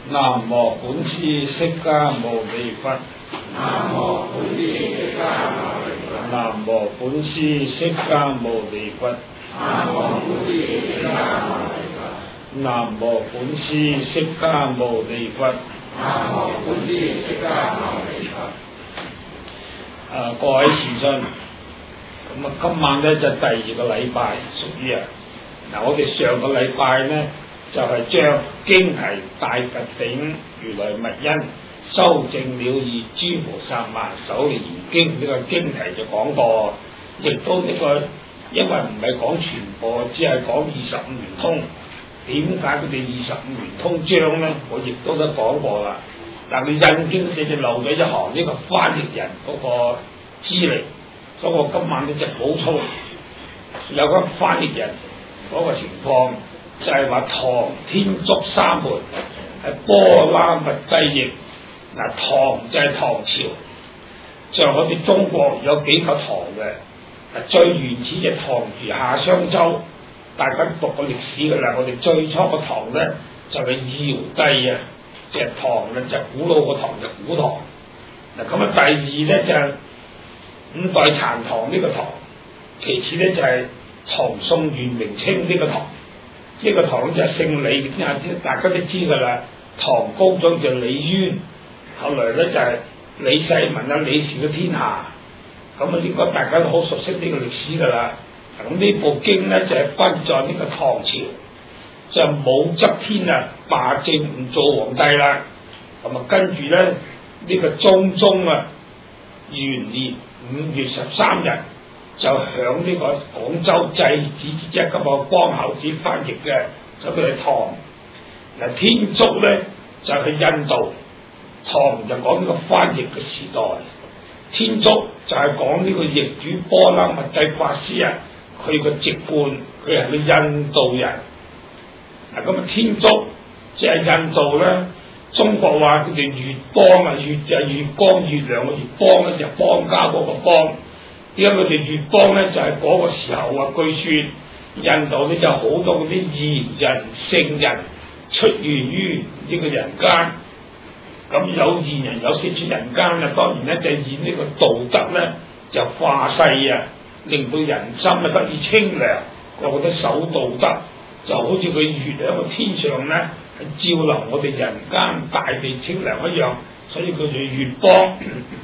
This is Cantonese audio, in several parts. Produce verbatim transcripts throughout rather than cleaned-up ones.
南無本師釋迦牟尼佛。 南無本師釋迦牟尼佛。 南無本師釋迦牟尼佛。 南無本師釋迦牟尼佛。 南無本師釋迦牟尼佛。 南無本師釋迦牟尼佛。 啊，各位善信，咁啊，今晚咧就第二個禮拜，屬於啊，嗱，我哋上個禮拜咧就係將經題大佛頂如來密因修證了義諸菩薩萬首楞嚴經呢個經題就講過，亦都呢個因為唔係講全部，只係講二十五圓通。點解佢哋二十五圓通章咧？我亦都都講過啦。但你印經你就漏咗一行呢個翻譯人嗰個資歷，所以我今晚呢就補充有個翻譯人嗰個情況，就係話唐天竺三門係波拉密帝譯。嗱，唐就係唐朝，像我哋中國有幾個唐嘅，嗱，最原始就唐虞夏商周，大家讀過歷史噶啦。我哋最初個唐咧就係堯帝啊，即係唐咧就古老個唐就古唐。嗱，咁啊第二咧就係五代殘唐呢個唐，其次咧就係唐宋元明清呢個唐。呢個唐就係姓李嘅，大家都知噶啦。唐高宗就李淵。後來咧就係李世民啊，李氏嘅天下，咁啊應該大家都好熟悉呢個歷史噶啦。咁呢部經咧就係分在呢個唐朝，就係武則天啊罷政唔做皇帝啦，咁啊跟住咧呢、這個中宗啊元年五月十三日就響呢個廣州濟子即係今日光孝子翻譯嘅，咁佢係唐。嗱，天竺咧就係、是、印度。唐就講呢個翻譯嘅時代，天竺就係講呢個譯主波拉密帝法師啊，佢個籍貫，佢係個印度人。嗱，咁啊天竺即係印度咧，中國話佢哋月邦啊，月就係月光月亮嘅月邦咧，就邦家嗰個邦。點解佢哋月邦咧？就係、是、嗰個時候啊，據說印度咧就好多嗰啲賢人聖人出現於呢個人間。咁有賢人有識出人間啊，當然咧就以呢個道德咧就化世啊，令到人心啊得以清涼。我覺得守道德就好似佢月喺個天上咧，係照亮我哋人間大地清涼一樣，所以佢就月邦。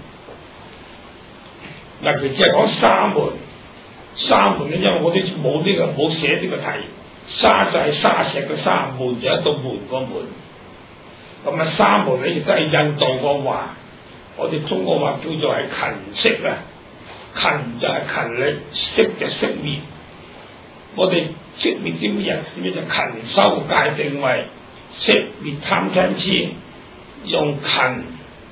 嗱，佢只係講沙門，沙門咧，因為我哋冇呢個冇寫呢個題，沙就係沙石嘅沙，門就係一道門個門。咁啊，沙門咧亦都係印度個話，我哋中國話叫做係勤熄啊，勤就係勤力，熄就熄滅。我哋熄滅啲乜嘢？點樣就勤修戒定慧，熄滅貪嗔癡，用勤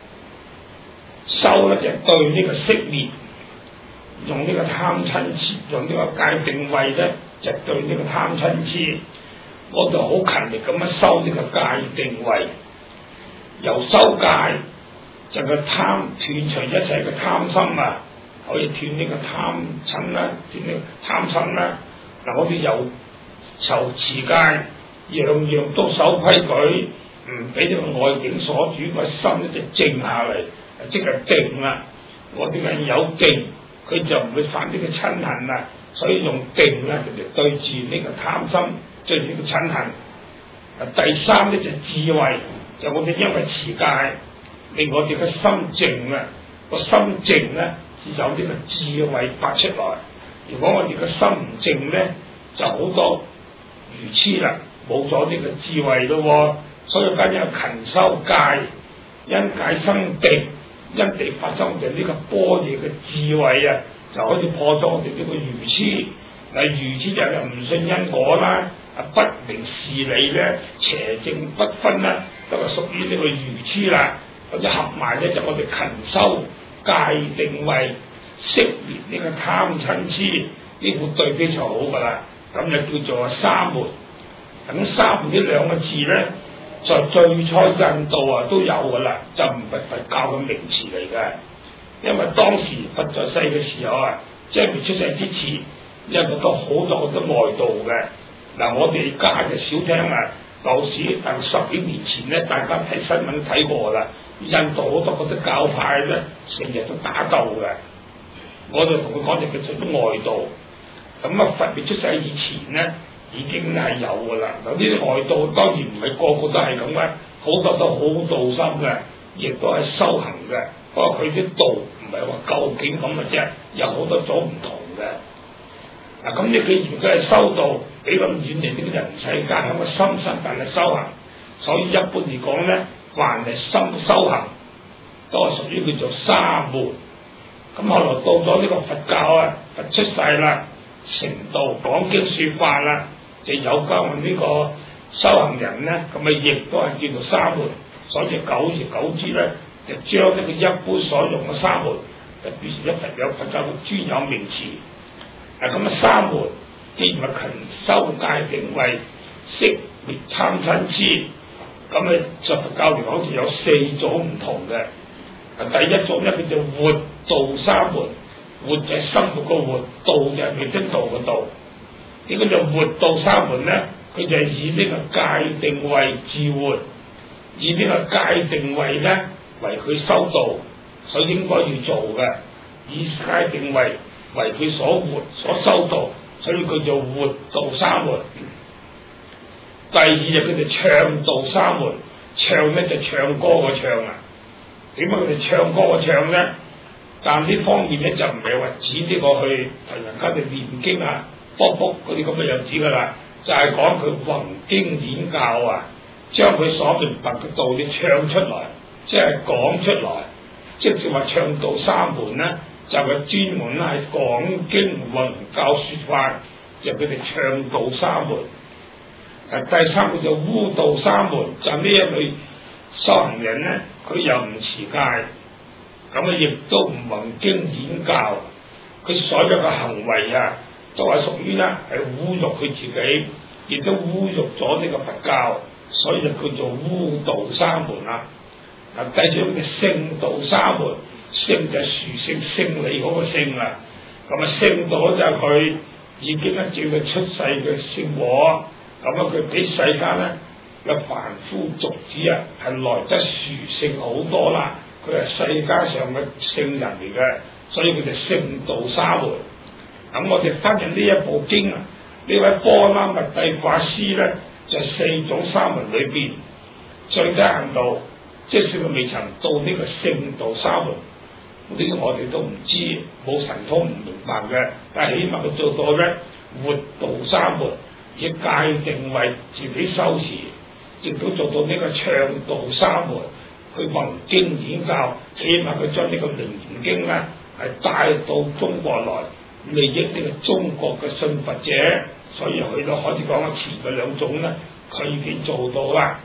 修咧就對呢個熄滅，用呢個貪嗔癡，用呢個戒定慧咧就對呢個貪嗔癡。我哋好勤力咁樣修呢個戒定慧。由修戒就個貪斷除一切嘅貪心啊，可以斷呢個貪嗔啦，斷呢個貪嗔啦。嗱，我哋由受持戒，樣樣都守規矩，唔俾呢個外境所主，個心咧就靜下嚟，即係定啦。我哋人有定，佢就唔會犯呢個嗔恨啦。所以用定咧，就嚟對住呢個貪心，對住呢個嗔恨。第三咧就智慧。就我哋因為持戒，令我哋嘅心靜啊，個心靜咧，至有呢個智慧發出來。如果我哋嘅心唔靜咧，就好多愚痴啦，冇咗呢個智慧咯。所以今日勤修戒，因戒生定，因地發生就呢個般若嘅智慧啊，就可以破咗我哋呢個愚痴。嗱，愚痴就係唔信因果啦，啊不明事理咧，邪正不分啦。都係屬於呢個愚痴啦，咁就合埋咧就我哋勤修戒定慧，熄滅呢個貪嗔癡，呢副對比就好噶啦。咁就叫做沙門。咁沙門呢兩個字咧，在最初印度啊都有噶啦，就唔係佛教嘅名詞嚟嘅。因為當時佛在世嘅時候啊，即係未出世之前，因為都好多好多外道嘅。嗱，我哋家就少聽啊。 舊時但十幾年前咧，大家睇新聞睇過啦，印度好多嗰啲教派咧，成日都打鬥嘅。我就同佢講就叫做外道。咁啊，佛未出世以前咧，已經係有噶啦。嗱，呢啲外道當然唔係個個都係咁嘅，好多都好道心嘅，亦都係修行嘅。不過佢啲道唔係話究竟咁嘅啫，有好多種唔同嘅。嗱，咁你既然佢係修道，比咁遠離呢個人世間，喺個深身但係修行，所以一般嚟講咧，凡係深修行，都係屬於叫做沙門。咁後來到咗呢個佛教啊，佛出世啦，成道講經説法啦，就有關呢個修行人咧，咁啊亦都係叫做沙門。所以久而久之咧，就將呢個一般所用嘅沙門，就變成咗佛有佛教嘅專有名詞。嗱，咁啊沙門既然係勤修戒定慧，息滅貪嗔痴，咁啊在佛教嚟講就有四種唔同嘅。第一種咧，佢就活道沙門，活就係生活個活，道就係未得道嘅道。點解就活道沙門咧？佢就係以呢個戒定慧自活，以呢個戒定慧咧為佢修道，所以應該要做嘅。以戒定慧為佢所活所修道，所以佢就活道沙門。第二就佢哋唱道沙門，唱咧就唱歌個唱啊。點解佢哋唱歌個唱咧？但呢方面咧就唔係話指呢個去同人家哋念經啊、卜卜嗰啲咁嘅樣子噶啦，就係講佢弘經演教啊，將佢所明白嘅道理唱出來，即係講出來，即係話唱道沙門咧，就係專門咧係講經弘教説法，就佢哋唱道沙門。誒，第三個就污道沙門，就呢一類修行人咧，佢又唔持戒，咁啊亦都唔弘經演教，佢所有嘅行為啊，都係屬於咧係侮辱佢自己，亦都侮辱咗呢個佛教，所以就叫做污道沙門啦。嗱，第二種嘅聖道沙門，聖就係殊勝勝利嗰個聖啦，咁啊聖道就係佢已經咧照佢出世嘅聖果，咁啊佢比世間咧嘅凡夫俗子啊，係來得殊勝好多啦！佢係世界上嘅聖人嚟嘅，所以佢就聖道沙門。咁我哋翻譯呢一部經啊，呢位波拉蜜帝法師咧，就係、四種沙門裏邊最低限度，即使佢未曾到呢個聖道沙門，呢、這個我哋都唔知，冇神通唔明白嘅。但係起碼佢做到咧活道沙門，以戒定慧自己修持。亦都做到呢個唱道沙門，佢弘經演教，起碼佢將呢個《楞嚴經》咧係帶到中國來，利益呢個中國嘅信佛者，所以佢都可以講前嗰兩種咧，佢已經做到啦。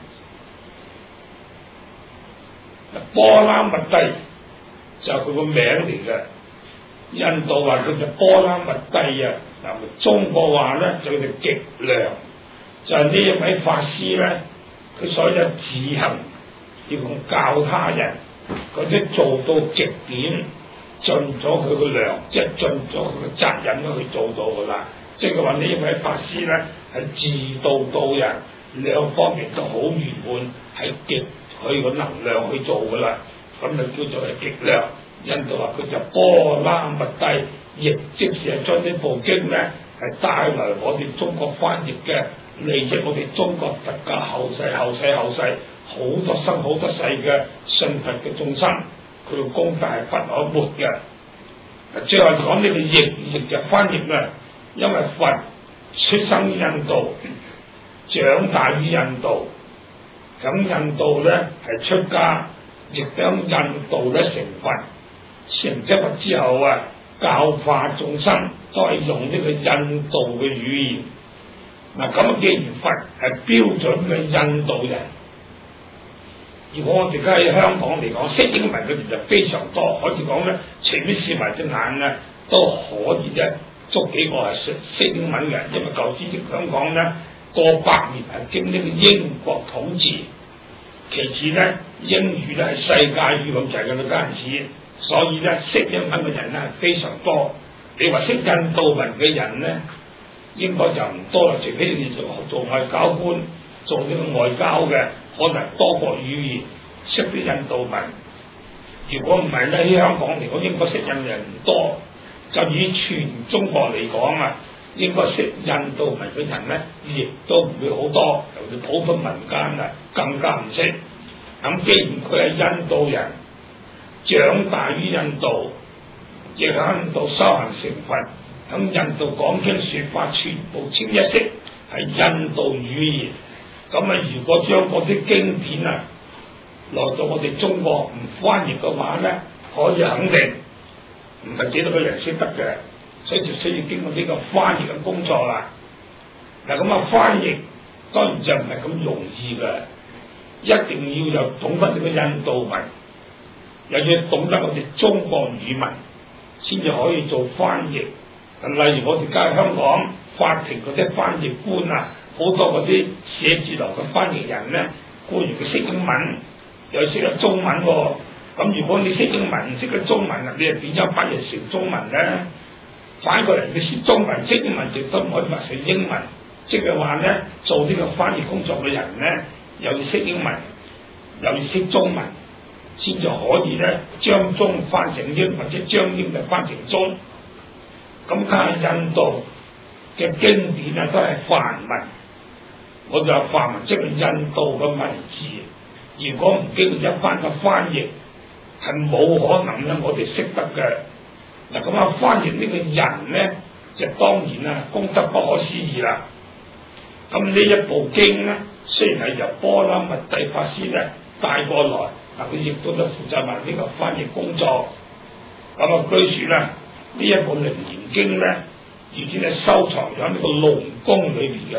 波拉蜜帝就係佢個名嚟嘅，印度話佢就波拉蜜帝啊，嗱中國話咧就叫極良，就係、是、呢一位法師咧。佢所有自行要用教他人，佢都做到極點，盡咗佢個量，即係盡咗佢個責任都去做到噶啦。即係佢話呢一位法師咧係自度度人，兩方面都好圓滿，係極佢個能量去做噶啦。咁就叫做係極量。印度話佢就波拉蜜帝，亦即是係將呢部經咧係帶來我哋中國翻譯嘅。利益我哋中國佛教後世後世後世好多生好多世嘅信佛嘅眾生，佢嘅功德係不可沒嘅。最後講呢個譯譯就翻譯啦，因為佛出生於印度，長大於印度，咁印度咧係出家，亦都喺印度咧成佛，成咗佛之後啊，教化眾生都係用呢個印度嘅語言。嗱，咁既然佛係標準嘅印度人，如果我哋而家喺香港嚟講，識英文嘅人就非常多，可以講咧，隨便試埋隻眼咧都可以咧捉幾個係識識英文嘅，因為舊時香港咧過百年係經呢個英國統治，其次咧英語咧係世界語咁滯嘅嗰陣時，所以咧識英文嘅人咧係非常多。你話識印度文嘅人咧？應該就唔多啦，除非你做做外交官， 做呢個外交嘅，可能多國語言，識啲印度文。如果唔係咧，喺香港嚟講，應該識印度人唔多。就以全中國嚟講啊，應該識印度文嘅人咧，亦都唔會好多。尤其普通民間啊，更加唔識。咁既然佢係印度人，長大於印度，亦喺印度修行成佛，喺印度講經説法，全部清一色係印度語言。咁啊，如果將嗰啲經典啊落到我哋中國唔翻譯嘅話咧，可以肯定唔係幾多個人識得嘅，所以就需要經過呢個翻譯嘅工作啦。嗱，咁啊，翻譯當然就唔係咁容易嘅，一定要有懂得呢個印度文，又要懂得我哋中國語文，先至可以做翻譯。例如我哋家香港法庭嗰啲翻譯官啊，好多嗰啲寫字樓嘅翻譯人咧，固然佢識英文，又識得中文喎、哦。咁如果你識英文唔識得中文啊，你係點樣翻譯成中文咧？反過嚟，你識中文識英文亦都唔可以翻成英文。即係話咧，做呢個翻譯工作嘅人咧，又要識英文，又要識中文，先至可以咧將中翻成英，或者將英就翻成中。咁家印度嘅經典啊，都係梵文，我就話梵文即係印度嘅文字。如果唔經一番嘅翻譯，係冇可能咧，我哋識得嘅。嗱，咁啊，翻譯呢個人咧，就當然啦，功德不可思議啦。咁呢一部經咧，雖然係由波拉密蒂法師咧帶過來，嗱，佢亦都都負責埋呢個翻譯工作。咁啊，據說啦，呢一部《楞嚴經》咧，已經係收藏咗喺呢個龍宮裏邊嘅。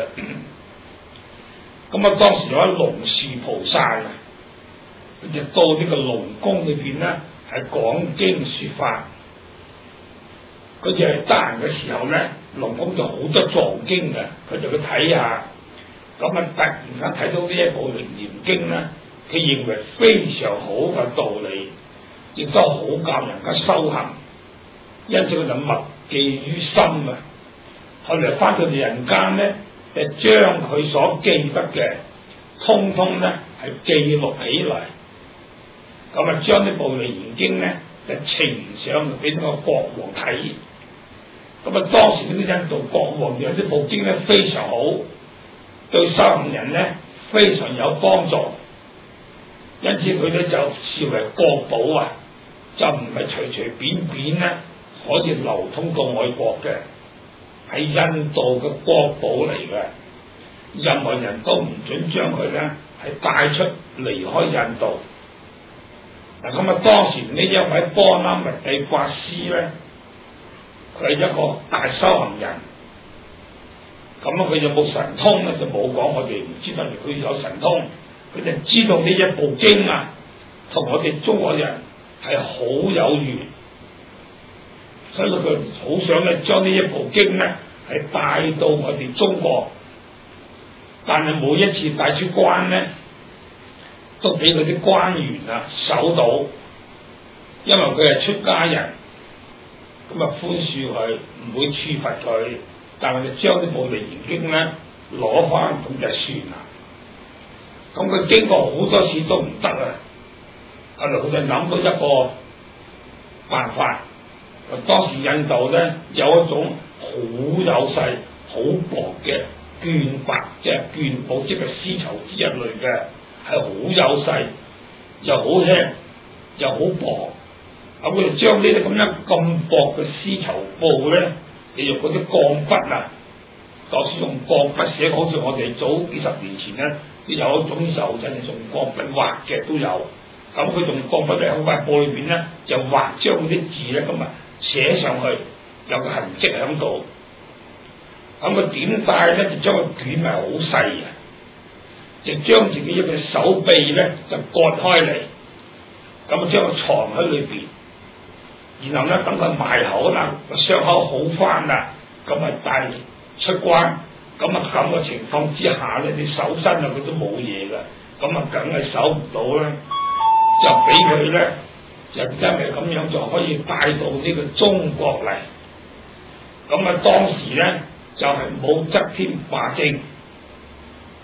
咁啊，當時有位龍樹菩薩啊，佢就到呢個龍宮裏邊咧，係講經説法。佢就係得閒嘅時候咧，龍宮就好多藏經嘅，佢就去睇下。咁啊，突然間睇到呢一部《楞嚴經》咧，佢認為非常好嘅道理，亦都好教人家修行，因此佢就默記於心啊。後來翻到嚟人間咧，就將佢所記得嘅，通通咧係記錄起嚟。咁啊，將呢部《楞嚴經》咧就呈上俾呢個國王睇。咁啊，當時呢個印度國王有呢部經咧非常好，對修行人咧非常有幫助，因此佢咧就視為國寶啊，就唔係隨隨便便咧可以流通到外國嘅，係印度嘅國寶嚟嘅，任何人都唔准將佢咧係帶出離開印度。嗱，咁啊，當時呢一位波拉密蒂法師咧，佢係一個大修行人。咁啊，佢有冇神通咧？就冇講，我哋唔知道佢有神通。佢就知道呢一部經啊，同我哋中國人係好有緣，所以佢好想咧將呢一部經咧係帶到我哋中國。但係每一次帶出關咧，都俾嗰啲官員啊守到，因為佢係出家人，咁啊寬恕佢，唔會處罰佢。但係你將呢部《楞嚴經》咧攞翻咁就算啦。咁佢經過好多次都唔得啊，後來佢就諗到一個辦法。當時印度咧有一種好幼細、好薄嘅絹帛，即係絹布，即係絲綢之一類嘅，係好幼細，又好輕，又好薄。咁佢就將呢啲咁樣咁薄嘅絲綢布咧，你用嗰啲鋼筆啊，就算用鋼筆寫，好似我哋早幾十年前咧，有一種油印用鋼筆畫嘅都有。咁佢用鋼筆喺塊布裏邊咧，就畫將啲字咧咁啊寫上去，有個痕跡喺度。咁佢點帶咧？就將個卷係好細嘅，就將自己一隻手臂咧就割開嚟，咁啊將佢藏喺裏邊。然後咧，等佢埋口啦，個傷口好翻啦，咁啊帶出關。咁啊咁嘅情況之下咧，你手身啊佢都冇嘢噶，咁啊梗係守唔到啦，就俾佢咧，就因為咁樣就可以帶到呢個中國嚟。咁啊當時咧就係冇則天罷政，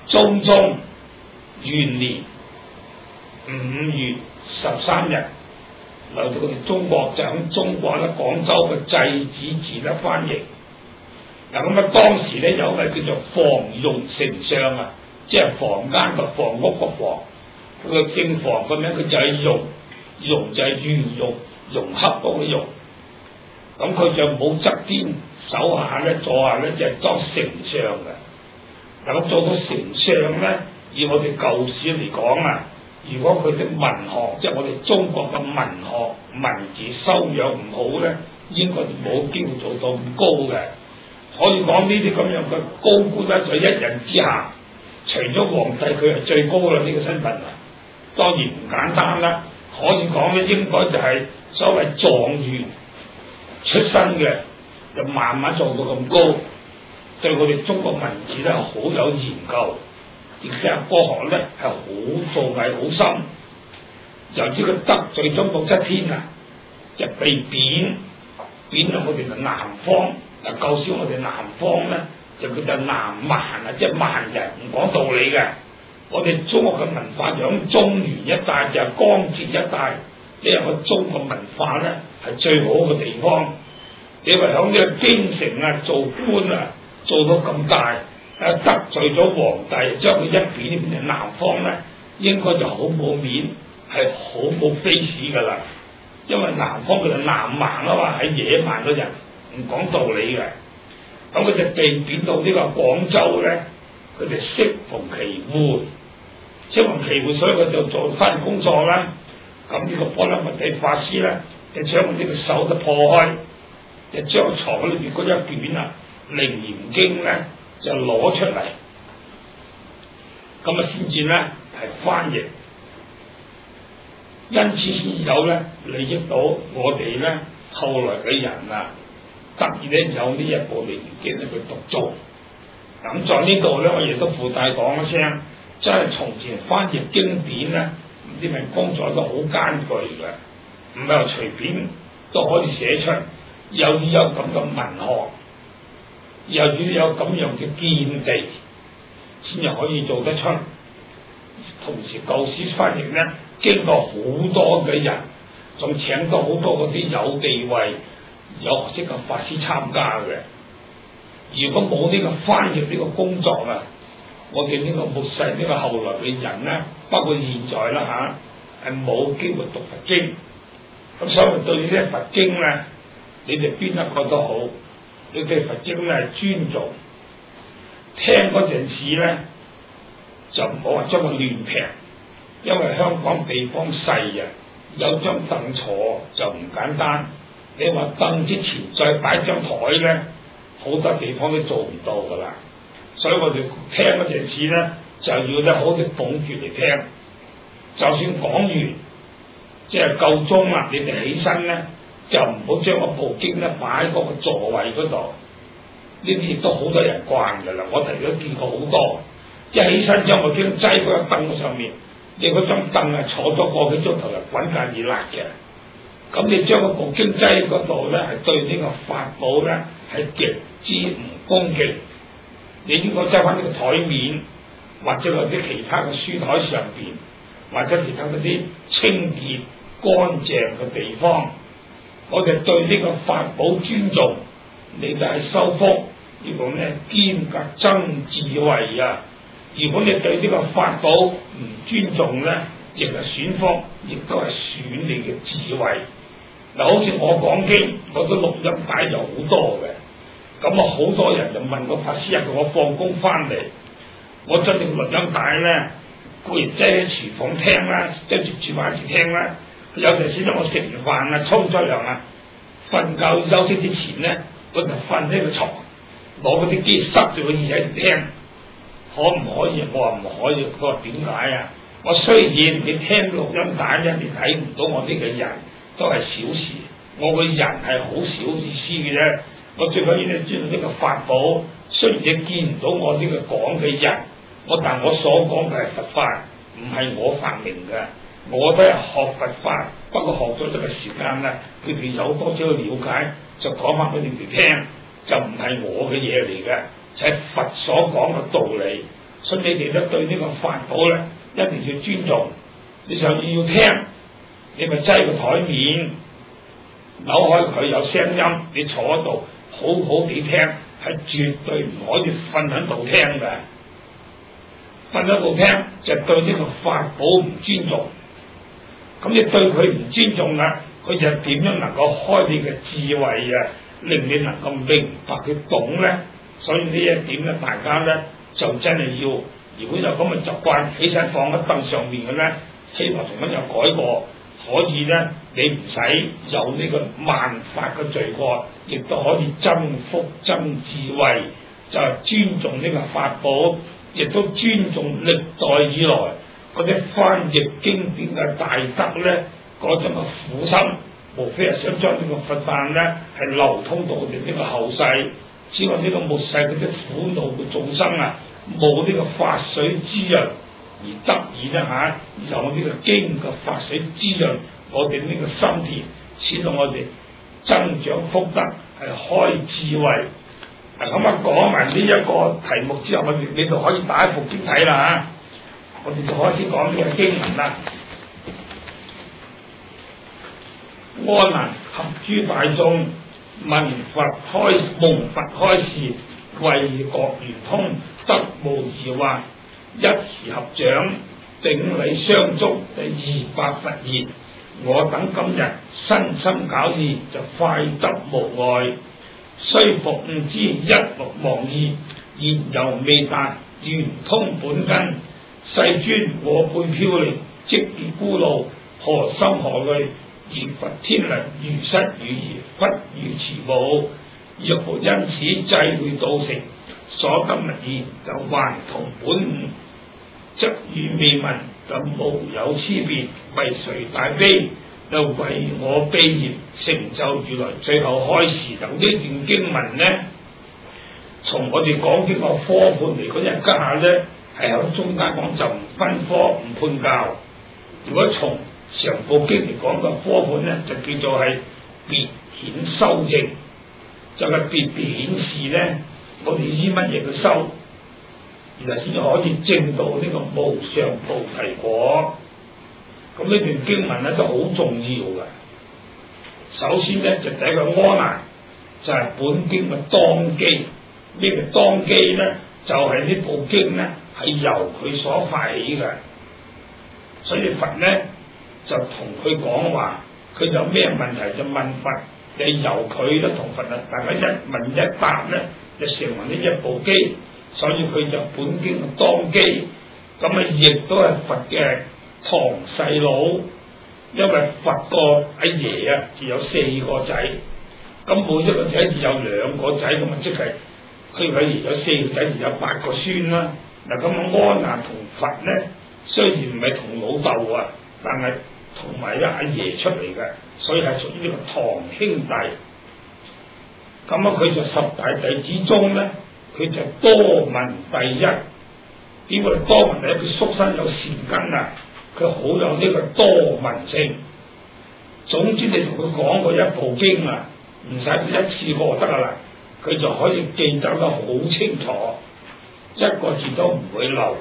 中宗元年五月十三日，嚟到我哋中國就喺中國咧廣州嘅濟子寺咧翻譯。嗱咁啊，當時咧有位叫做房容丞相啊，即係房間個房屋個房，佢個正房個名佢就係容，容就係圓融融洽嗰個容。咁佢就冇側邊手下咧坐下咧就係當丞相嘅。嗱咁做到丞相咧，以我哋舊史嚟講啊，如果佢啲文學，即係我哋中國嘅文學文字修養唔好咧，應該就冇機會做到咁高嘅。可以講呢啲咁樣嘅高官咧，在一人之下，除咗皇帝，佢係最高啦呢、這個身份啊。當然唔簡單啦，可以講咧，應該就係所謂狀元出身嘅，就慢慢做到咁高，對我哋中國文字咧好有研究，而且科學咧係好造詣好深。由於佢得罪咗武則天啊，就被貶貶到我哋嘅南方。嗱，舊時我哋南方咧就叫做南蠻啊，即係蠻人，唔講道理嘅。我哋中國嘅文化就喺中原一帶，就係江浙一帶，呢個中國文化咧係最好嘅地方。你話喺呢個京城啊做官啊做到咁大，誒得罪咗皇帝，將佢一貶變成南方咧，應該就好冇面，係好冇 face 噶啦。因為南方佢就南蠻啊嘛，係野蠻嘅人。唔講道理嘅，咁佢就被貶到呢個廣州咧，佢就適逢其會，適逢其會，所以佢就做翻工作啦。咁呢個波羅蜜多法師咧，就將呢個手都破開，就將床裏邊嗰一卷啊《楞嚴經》咧就攞出嚟，咁啊先至咧係翻譯，因此先有咧利益到我哋咧後來嘅人啊。特別咧有呢一部《楞嚴經》咧佢讀誦，咁在呢度咧我亦都附帶講一聲，真係從前翻譯經典咧，呢份工作都好艱巨嘅，唔係話隨便都可以寫出，又要有咁嘅文學，又要有咁樣嘅見地，先至可以做得出。同時舊史翻譯咧，經過好多嘅人，仲請到好多嗰啲有地位有學識嘅法師參加嘅。如果冇呢個翻譯呢個工作啊，我哋呢個末世呢個後來嘅人咧，包括現在啦嚇，係冇機會讀佛經。咁所以對呢啲佛經咧，你哋邊一個都好，你對佛經咧係尊重。聽嗰陣時咧，就唔好話將佢亂劈，因為香港地方細啊，有張凳坐就唔簡單。你話凳之前再擺張台咧，好多地方都做唔到噶啦。所以我哋聽嗰陣時咧，就要咧好似捧住嚟聽。就算講完，即係夠鐘啦，你哋起身咧，就唔好將個部經咧擺喺嗰個座位嗰度。呢啲亦都好多人慣噶啦，我哋都見過好多。一起身將部經擠嗰個凳上面，你嗰張凳啊坐咗個幾鐘頭就滾架熱辣嘅。咁你將個部經擠嗰度咧，係對呢個法寶咧係極之唔恭敬。你應該擠翻呢個台面，或者或者其他嘅書台上邊，或者其他嗰啲清潔乾淨嘅地方。我哋對呢個法寶尊重，你就係修福，呢個咧兼格增智慧啊！如果你對呢個法寶唔尊重咧，亦係損福，亦都係損你嘅智慧。嗱，好似我講經，我都錄音帶有好多嘅。咁啊，好多人就問個法師啊，我放工翻嚟，我真正錄音帶咧，固然擠喺廚房聽啦，擠住煮飯時聽啦。有陣時咧，我食完飯啊，沖咗涼啊，瞓覺休息之前咧，我就瞓喺個床，攞嗰啲機塞住個耳仔嚟聽。可唔可以？我話唔可以。佢話點解啊？我雖然你聽錄音帶咧，你睇唔到我呢個人，都係小事。我個人係好小意思嘅啫。我最緊要你知道呢個法寶，雖然你見唔到我呢個講嘅人，我但我所講嘅係佛法，唔係我發明嘅。我都係學佛法，不過學咗一個時間啦，佢哋有多少了解，就講翻俾你哋聽，就唔係我嘅嘢嚟嘅，就係佛所講嘅道理。 所以你哋咧對呢個法寶咧一定要尊重。你上次要聽，你咪擠個台面，扭開佢有聲音，你坐喺度好好地聽，係絕對唔可以瞓喺度聽嘅。瞓喺度聽就對呢個法寶唔尊重。咁你對佢唔尊重啊，佢就點樣能夠開你嘅智慧啊，令你能夠明白佢懂咧？所以呢一點咧，大家咧就真係要，如果有咁嘅習慣，起身放喺凳上面嘅咧，希望同樣有改過，可以咧你唔使有呢個萬法嘅罪過，亦都可以增福增智慧，就係尊重呢個法寶，亦都尊重歷代以來嗰啲翻譯經典嘅大德咧，嗰種嘅苦心，無非係想將呢個佛法咧係流通到我哋呢個後世，使我呢個末世嗰啲苦惱嘅眾生啊，冇呢個法水滋潤而得以咧嚇，有呢個經嘅法水滋潤我哋呢個心田，使到我哋增長福德，係開智慧。嗱咁啊，講埋呢一個題目之後，我哋你就可以打一幅經睇啦嚇。我哋就開始講呢個經文啦。阿難及諸大眾，聞佛開蒙佛開示，慧覺圓通，得無疑惑，一時合掌，頂禮相祝，就二百佛言：我等今日身心搞義，就快得無礙。雖復悟知一莫忘義，現猶未達圓通本根。世尊我輩飄零，即結孤路，何心何慮？而佛天能如失如疑，忽如遲暮。若無因此際會道成，所得物言就還同本悟。則語未聞，就無有差別，為誰大悲？就為我悲業，成就如來最後開示。等呢段經文呢，從我哋講經個科判嚟講，一家下咧係喺中間講就唔分科唔判教。如果從上部經嚟講個科判咧，就叫做係別顯修證，就係別別顯示咧，我哋依乜嘢嘅修，然後先至可以證到呢個無上菩提果。咁呢段經文咧都好重要嘅。首先咧就第一個阿難，就係、是、本經嘅當機。咩叫當機咧？就係、是、呢部經咧係由佢所發起嘅，所以佛咧就同佢講話，佢有咩問題就問佛，就由佢咧同佛啊大家一問一答咧，就成為呢一部機。所以佢就本經嘅當機，咁啊亦都係佛嘅堂細佬，因為佛個阿爺啊，只有四個仔，咁每一個仔只有兩個仔，咁啊即係佢阿爺有四個仔，就有八個孫啦。嗱咁啊，阿難同佛咧，雖然唔係同老豆啊，但係同埋一阿爺出嚟嘅，所以係屬於呢個堂兄弟。咁啊，佢就十大弟子中咧，佢就多聞第一。點解多聞第一？佢宿身有善根啊！佢好有呢個多聞性。總之你同佢講過一部經啊，唔使一次過得噶啦，佢就可以記得得好清楚，一個字都唔會漏。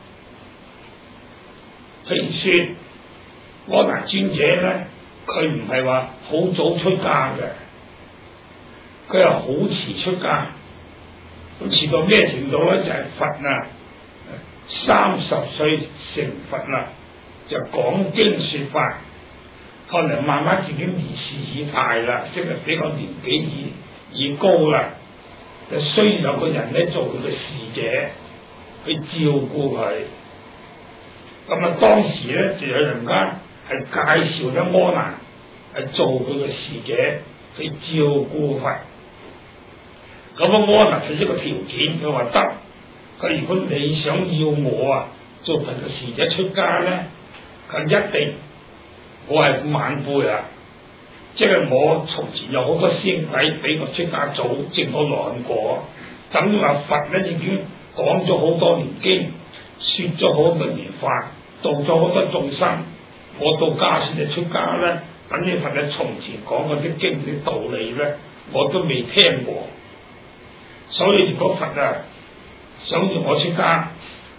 譬如說阿難尊者咧，佢唔係話好早出家嘅，佢係好遲出家。咁遲到咩程度咧？就係、是、佛啊，三十歲成佛啦，就講經說法。後嚟慢慢自己年事已大啦，即係比較年紀已已高啦，就需要有個人咧做佢嘅侍者，去照顧佢。咁啊，當時咧就有人家係介紹咗阿難係做佢嘅侍者，去照顧佛。咁啊，阿難提出一個條件，佢話得，佢如果你想要我啊做佛嘅侍者出家咧，佢一定。我係晚輩啊，即係我從前有好多師兄弟俾我出家早證咗兩果，等於話佛咧已經講咗好多年經，説咗好多年法，度咗好多眾生，我到家先至出家咧，等於佛喺從前講嗰啲經啲道理咧，我都未聽過。所以如果佛啊想要我出家，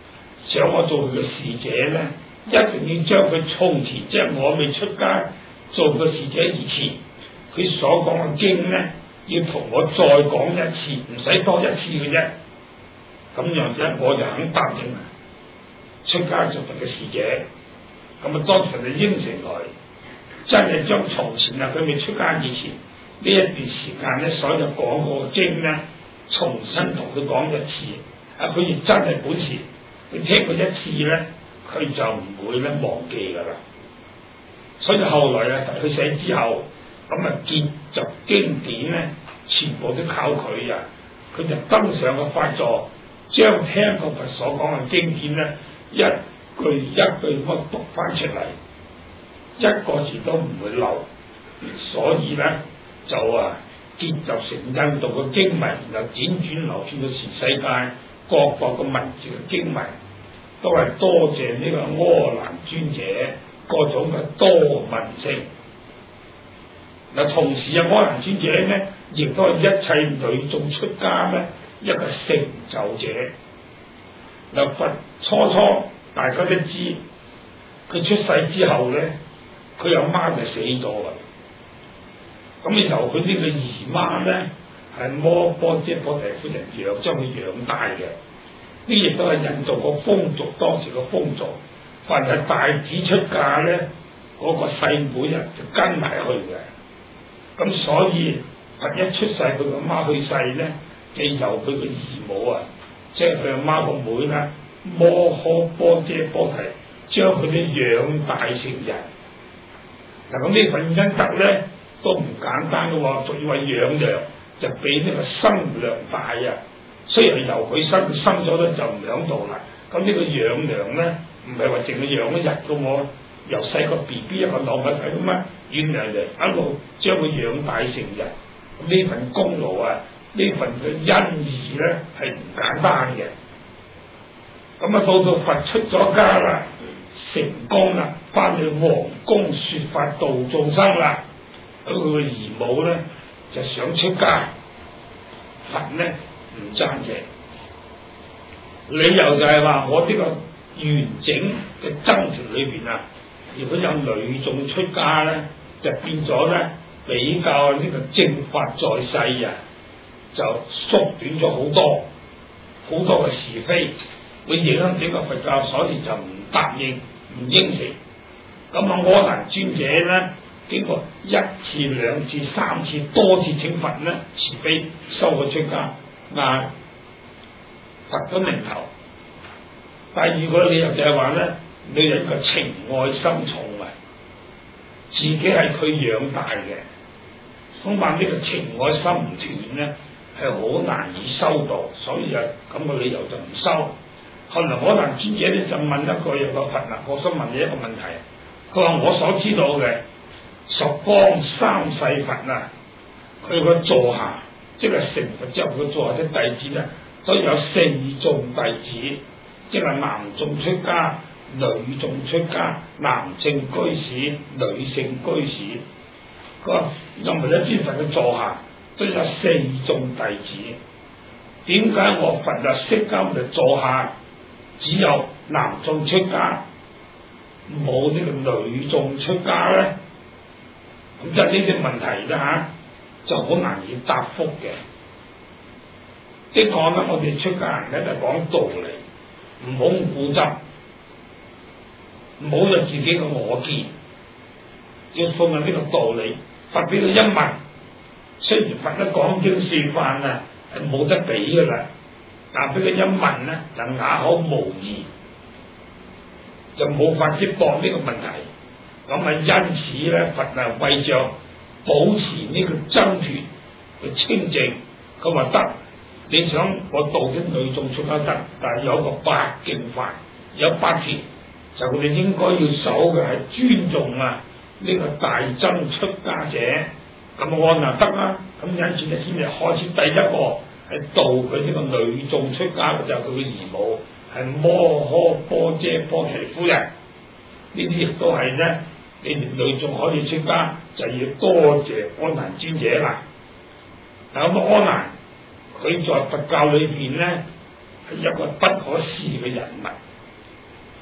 想我做佢嘅侍者咧，一定要將佢從前即係我未出家做個侍者以前，佢所講嘅經咧，要同我再講一次，唔使多一次嘅啫。咁樣啫，我就肯答應出家做佢嘅侍者。咁啊，當時就應承佢，真係將從前啊，佢未出家以前呢一段時間咧，所有講過嘅經咧，重新同佢講一次。啊，佢亦真係本事，佢聽過一次咧，佢就唔會咧忘記㗎啦。所以後來啊，佢死之後，咁啊結集經典咧，全部都靠佢啊！佢就登上個法座，將聽過佛所講嘅經典咧，一句一句咁讀翻出嚟，一個字都唔會漏。所以咧就啊結集成印度嘅經文，然後輾轉流傳到全世界各國嘅文字嘅經文，都係多謝呢個柯南尊者各種嘅多聞性。嗱，同時啊，柯南尊者咧，亦都係一切女眾出家咧一個成就者。嗱，佛初初大家都知，佢出世之後咧，佢阿媽就死咗啦。咁由佢呢個姨媽咧，係摩波遮波提夫人養，將佢養大嘅。呢亦都係印度個風俗，當時個風俗，凡係大子出嫁咧，嗰、那個細妹啊就跟埋去嘅。咁所以佛一出世，佢個媽去世咧，就由佢個姨母啊，即係佢阿媽個妹啦，摩訶波遮波提，將佢哋養大成人。嗱，咁呢份恩德咧都唔簡單嘅喎，仲要為養娘就比呢個生娘大啊！雖然由佢生，佢生咗咧就唔響度啦。咁呢個養娘咧，唔係話淨係養一日嘅喎，由細個 B B 一個浪仔咁啊，養娘娘一路將佢養大成人。呢份功勞啊，呢份嘅恩義咧係唔簡單嘅。咁啊，到到佛出咗家啦，成功啦，翻去皇宮説法度眾生啦。咁佢個姨母咧就想出家，佛咧唔贊成，理由就係話我呢個完整嘅僧團裏邊啊，如果有女眾出家咧，就變咗咧比較呢個正法在世啊，就縮短咗好多好多嘅是非，會影響整個佛教，所以就唔答應唔應承。咁啊，柯南尊者咧經過一次兩次三次多次請佛咧慈悲收佢出家。嗱，佛咗名頭。第二個理由就係話咧，女人個情愛深重啊，自己係佢養大嘅，恐怕呢個情愛心唔斷咧，係好難以收到，所以啊咁嘅理由就唔收。後來可能尊者咧就問一個有個佛啦，我想問你一個問題，佢話我所知道嘅十方三世佛啊，佢個座下。即係成佛之後，佢做下啲弟子咧，所以有四眾弟子，即係男眾出家、女眾出家、男性居士、女性居士。佢話任何一尊佛嘅座下都有四眾弟子。點解我佛啊釋迦牟尼座下只有男眾出家，冇呢個女眾出家咧？咁即係呢啲問題啦嚇。就好難以答覆嘅。的確咧，我哋出家人咧就講道理，唔好咁固執，唔好有自己嘅我見，要信任呢個道理。佛俾佢一問，雖然佛一講經説法啊係冇得比噶啦，但俾佢一問咧就啞口無言，就冇法子駁呢個問題。咁啊，因此咧，佛啊為著保持呢個僧團嘅清淨，佢話得，你想我度啲女眾出家得，但係有個八敬法，有八條，就佢哋應該要守嘅係尊重啊呢個大僧出家者。咁按啊得啦，咁因此就先至開始第一個係度佢呢個女眾出家嘅就係佢嘅姨母，係摩訶波遮波提夫人。呢啲亦都係咧。你哋女眾可以出家，就要多謝柯南尊者啦。嗱，咁柯南佢在佛教裏邊咧係一個不可思議嘅人物。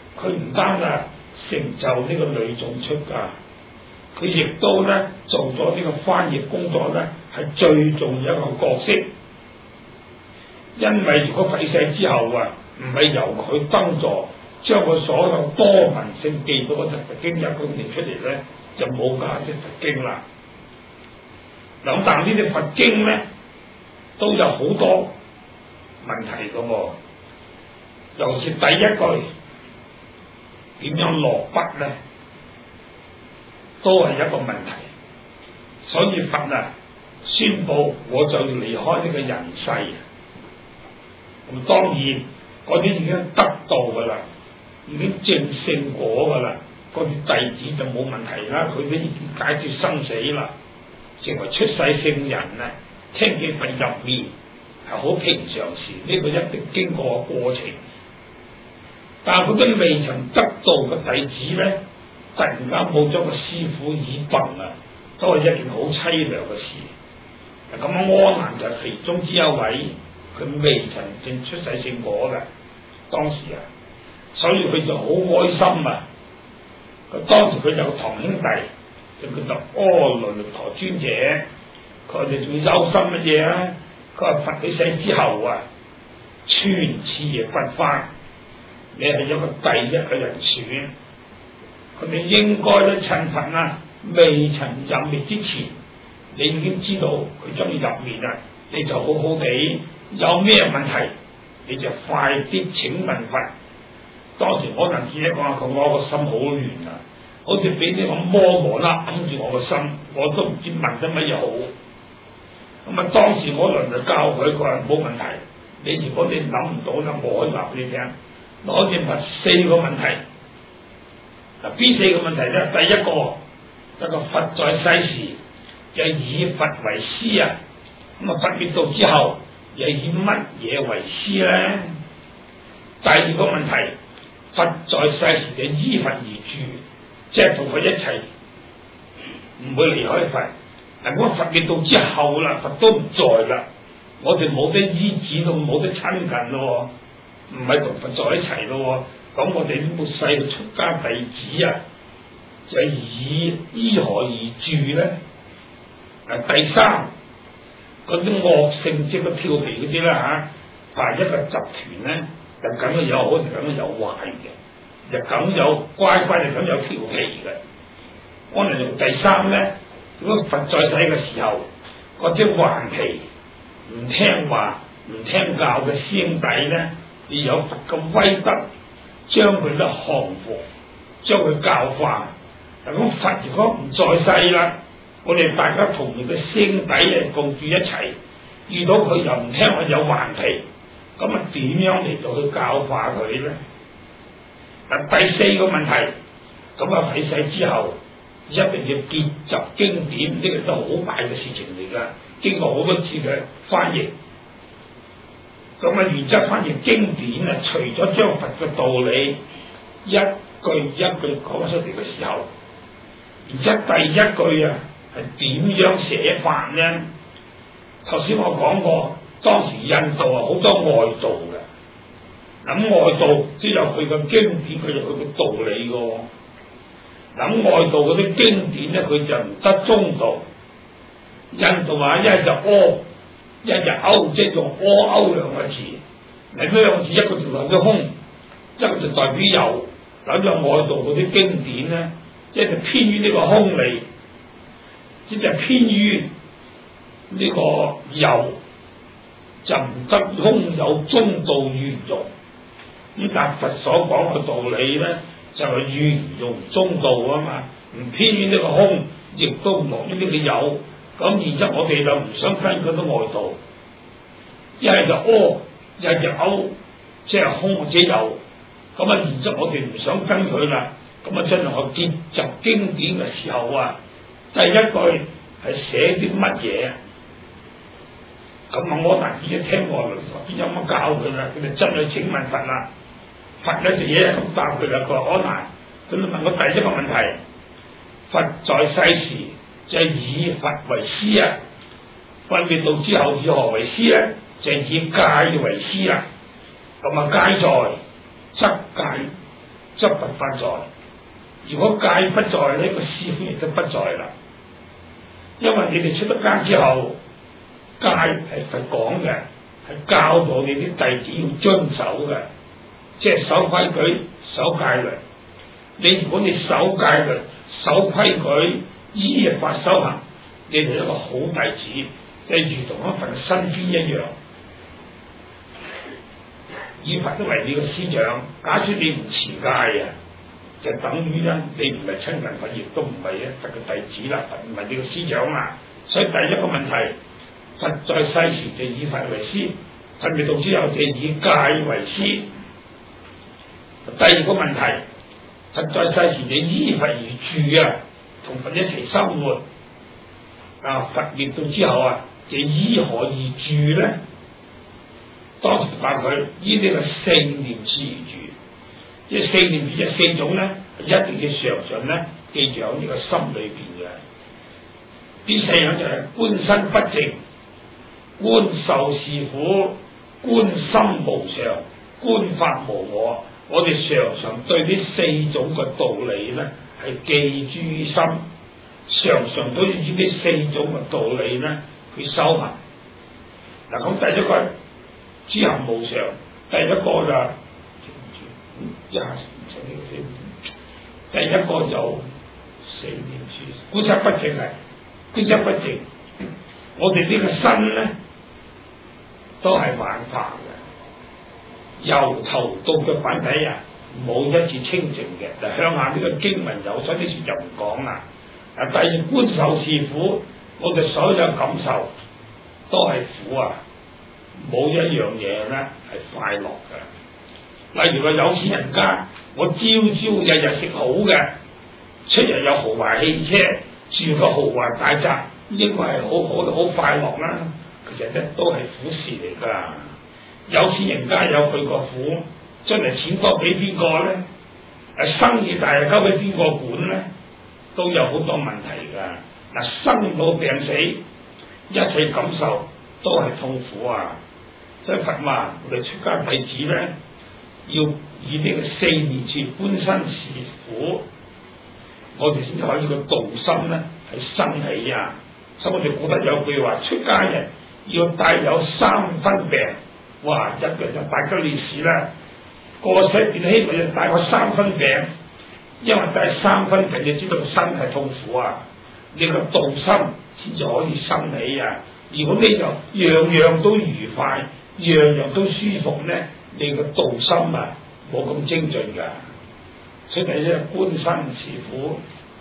佢唔單啊成就呢個女眾出家，佢亦都咧做咗呢個翻譯工作咧係最重要一個角色。因為如果廢世之後啊，唔係由佢登座，將佢所有多聞性記到嗰隻佛經一本念出嚟咧，就冇價值佛經啦。嗱，但呢啲佛經咧都有好多問題噶喎，尤其是第一句點樣落筆咧，都係一個問題。所以佛啊宣布我就要離開呢個人世。咁當然嗰啲已經得道噶啦，已經證聖果噶啦，嗰啲弟子就冇問題啦，佢都已經解決生死啦，成為出世聖人啊！聽見佛入面係好平常事，呢、這個一定經過個過程。但係嗰啲未曾得道嘅弟子咧，突然間冇咗個師傅已笨啊，都係一件好凄涼嘅事。咁啊，阿難就係其中之一位。佢未曾證出世聖果嘅當時啊，所以佢就好開心啊！佢當時佢有個堂兄弟，就叫做阿倫陀尊者，佢哋仲憂心乜嘢啊？佢話佛起世之後啊，全次嘅不翻，你係一個第一嘅人選，佢哋應該咧趁佛啊未曾入滅之前，你已經知道佢將要入滅啦，你就好好地。有咩問題你就快啲請問佛。當時可能只係講下佢，我個心好亂啊，好似俾呢個魔王啦揞住我個心，我都唔知問得乜嘢好。咁啊，當時我輪就教佢，佢話冇問題，你如果你諗唔到咧，我可以話俾你聽，攞住佛四個問題。嗱，邊四個問題咧？第一個一個佛在世時就以佛為師啊，咁啊佛滅度之後。又以乜嘢為師咧？第二個問題，佛在世時就依佛而住，即係同佢一齊，唔會離開佛。但如果佛滅度之後啦，佛都唔在啦，我哋冇得依止到，冇得親近咯，唔係同佛在一齊咯。咁我哋末世嘅出家弟子啊，就以依何而住咧？嗱，第三。嗰啲惡性即係個調皮嗰啲啦嚇，但係一個集團咧，就梗係有好，就梗係有壞嘅，就梗有乖乖，就梗有調皮嘅。我哋用第三咧，如果佛在世嘅時候，嗰啲頑皮、唔聽話、唔聽教嘅師兄弟咧，你有佛嘅威德，將佢咧降服，將佢教化。嗱，咁佛如果唔在世啦，我哋大家同佢嘅兄弟啊共住一齊，遇到佢又唔聽話有頑皮，咁啊點樣嚟到去教化佢咧？嗱，第四個問題，咁啊喺世之後一定要結集經典，呢、這個都好大嘅事情嚟噶，經過好多次嘅翻譯，咁啊原則翻譯經典啊，除咗將佛嘅道理一句一句講出嚟嘅時候，而且第一句啊。係點樣寫法咧？頭先我講過，當時印度啊好多外道嘅，咁外道都有佢嘅經典，佢有佢嘅道理嘅。咁外道嗰啲經典咧，佢就唔得中道。印度話一係就阿，一係就歐，即係用阿歐兩個字。嗱，呢兩個字一個就代表空，一個就代表有。咁就外道嗰啲經典咧，一就偏於呢個空理。即係偏於呢個有，就唔得空有中道圓融。咁但佛所講嘅道理咧，就係圓融中道啊嘛，唔偏於呢個空，亦都唔落於呢個有。咁然之後我哋就唔想跟嗰啲外道，一係就阿，一係就歐，即係空或者有。咁啊，然之後我哋唔想跟佢啦。咁啊，真係我結集經典嘅時候啊！第一句係寫啲乜嘢？咁啊，我嗱已經聽過啦，邊有乜教佢啦？佢哋真係請問佛啦，佛咧就嘢咁答佢啦。佢話可難，佢就問我第一個問題：佛在世時就係以佛為師啊，佛滅度之後以何為師咧？就係以戒為師啊。咁啊，戒在則戒， 則不法在。如果戒不在，呢個師傅亦都不在啦。因為你哋出咗家之後，戒係佛講嘅，係教導你啲弟子要遵守嘅，即係守規矩、守戒律。你如果你守戒律、守規矩、依法修行，你係一個好弟子，就如同一份新編一樣。以佛都為你個師長，假設你唔持戒啊，就等於咧你唔係親近佛，亦都唔係一佛嘅弟子啦，佛唔係你個師長啦。所以第一個問題，佛在世時就以佛為師，佛滅度之後就以戒為師。第二個問題，佛在世時就依佛而住啊，同佛一齊生活。啊，佛滅度之後啊，就依何而住咧？當時話佢依呢個四念處而住，即係四念處即係四種咧，一定要常常咧記住喺呢個心裏邊嘅。呢四樣就係觀身不淨、觀受是苦、觀心無常、觀法無我。我哋常常對呢四種嘅道理咧係記諸於心，常常都要以呢四種嘅道理咧去修行。嗱，咁第一個知行無常，第一個就一下第一個就四念處，觀身不淨係觀身不淨。我哋呢個身咧都係幻化嘅，由頭到腳板底啊，冇一次清淨嘅。嗱，向下呢個經文有，所以呢處就唔講啦。啊，第二觀受是苦，我哋所有感受都係苦啊，冇一樣嘢咧係快樂嘅。例如話有錢人家，我朝朝日日食好嘅，出入有豪華汽車，住個豪華大宅，應該係好好好快樂啦。其實咧都係苦事嚟㗎。有錢人家有佢個苦，將來錢多俾邊個咧？誒，生意大交俾邊個管咧？都有好多問題㗎。嗱，生老病死，一切感受都係痛苦啊！所以佛話我哋出家弟子咧，要以呢個四念處觀身是苦，我哋先至可以個道心咧係生起啊！所以我哋古德有句話：出家人要帶有三分病。哇！一個就大吉利是啦，個世便希望要帶個三分病，因為帶三分病，你知道身係痛苦啊，你個道心先至可以生起啊！如果你就樣樣都愉快，樣樣都舒服咧，你個道心啊冇咁精進噶。所以第一觀身是苦，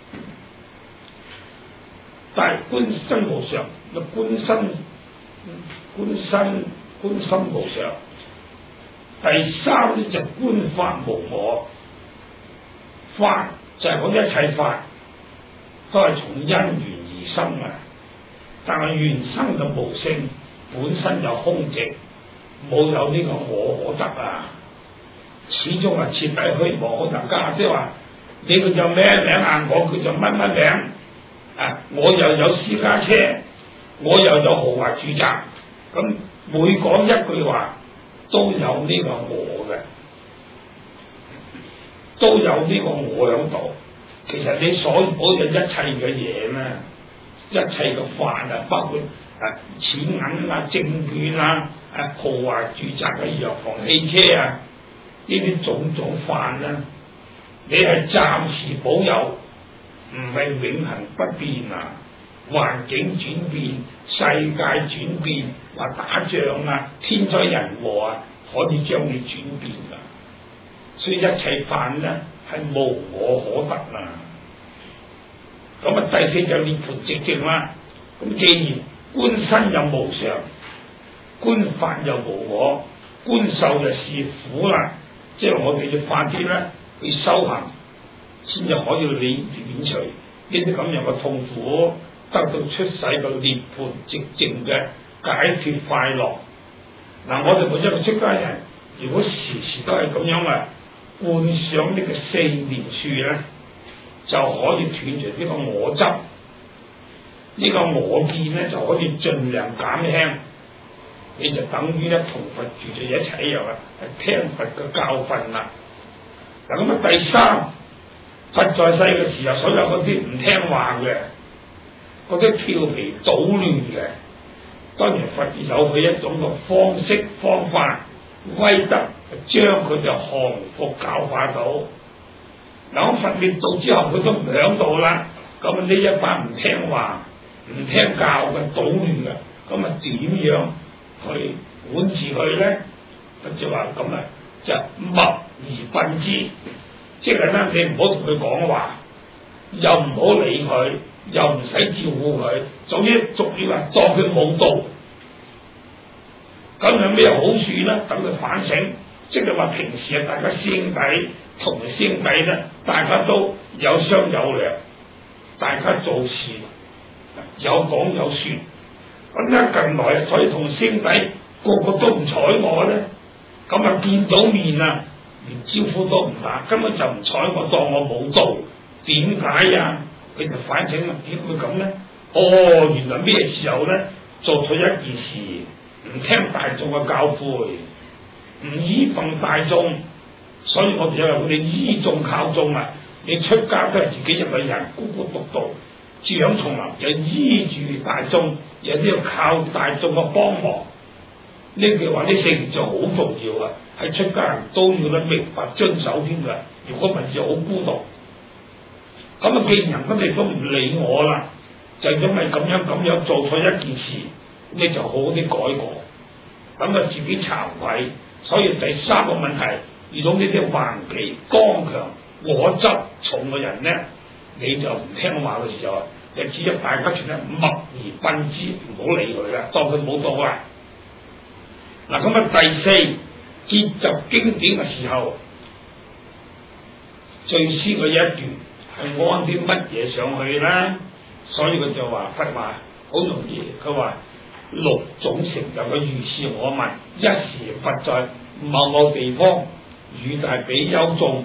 但係觀身無常，個觀身觀身。觀心無常，第三咧就觀法無我。法就係講一切法都係從因緣而生啊，但係緣生就無性，本身就空寂，冇有呢個我可得啊，始終係徹底虛無可能家。即係話你佢就咩名啊，我佢就乜乜名啊，我又有私家車，我又有豪華住宅，咁。每講一句話都有呢個我嘅，都有呢個我喺度。其實你所有嘅一切嘅嘢咧，一切嘅法啊，包括啊錢銀啊、證券啊、啊豪華住宅嘅藥房、汽車啊，呢啲種種法咧，你係暫時保有，唔係永恆不變啊！環境轉變，世界轉變，話打仗啊、天災人禍啊，可以將你轉變噶。所以一切法咧係無我可得啊。咁啊，第四就涅槃寂靜啦。咁既然觀身又無常，觀法又無我，觀受就係苦啦。即係我哋要快啲咧去修行，先至可以免免除呢啲咁樣嘅痛苦。得到出世嘅涅槃寂靜嘅解脫快樂。嗱，我哋每一個出家人，如果時時都係咁樣啊，觀想呢個四念處咧，就可以斷除呢個我執，呢個我見咧就可以盡量減輕。你就等於咧同佛住在一齊一樣啊，係聽佛嘅教訓啦。 嗱咁啊，第三，佛在世嘅時候，所有嗰啲唔聽話嘅，嗰啲調皮搗亂嘅，當然佛有佢一種嘅方式方法威德，將佢哋降服教化到。嗱，佛滅度之後，佢都唔響度啦。咁啊，呢一班唔聽話、唔聽教嘅搗亂嘅，咁啊點樣去管治佢咧？就話咁啊，就默而賓之，即係咧，你唔好同佢講話，又唔好理佢，又唔使照顧佢，總之俗語話當佢冇到。咁有咩好處咧？等佢反省，即係話平時啊，大家師兄弟同師兄弟咧，大家都有商有量，大家做事有講有説。咁咧近來啊，所以同師兄弟個個都唔睬我咧，咁啊見到面啊，連招呼都唔打，根本就唔睬我，當我冇到。點解啊？佢就反省啦，點會咁咧？哦，原來咩時候咧做錯一件事，唔聽大眾嘅教誨，唔依奉大眾，所以我哋又話佢哋依眾靠眾啊！你出家都係自己一個人孤孤獨獨，住響叢林又依住大眾，有啲要靠大眾嘅幫忙。呢句話呢四件就好重要啊！係出家人都要咧明白遵守添㗎。如果唔係就好孤獨。咁啊，既然人哋都唔理我啦，就因為咁樣咁樣做錯一件事，你就好好啲改過。咁啊，自己慚愧。所以第三個問題，遇到呢啲頑皮剛強、我執重嘅人咧，你就唔聽話嘅時候，就只有大家全咧默而賓之，唔好理佢啦，當佢冇到啦。嗱，咁啊，第四，結集經典嘅時候，最先嘅一段係安啲乜嘢上去啦？所以佢就話佛話好容易，佢話六種成就嘅如是我聞，一時佛在某某地方與大比丘眾，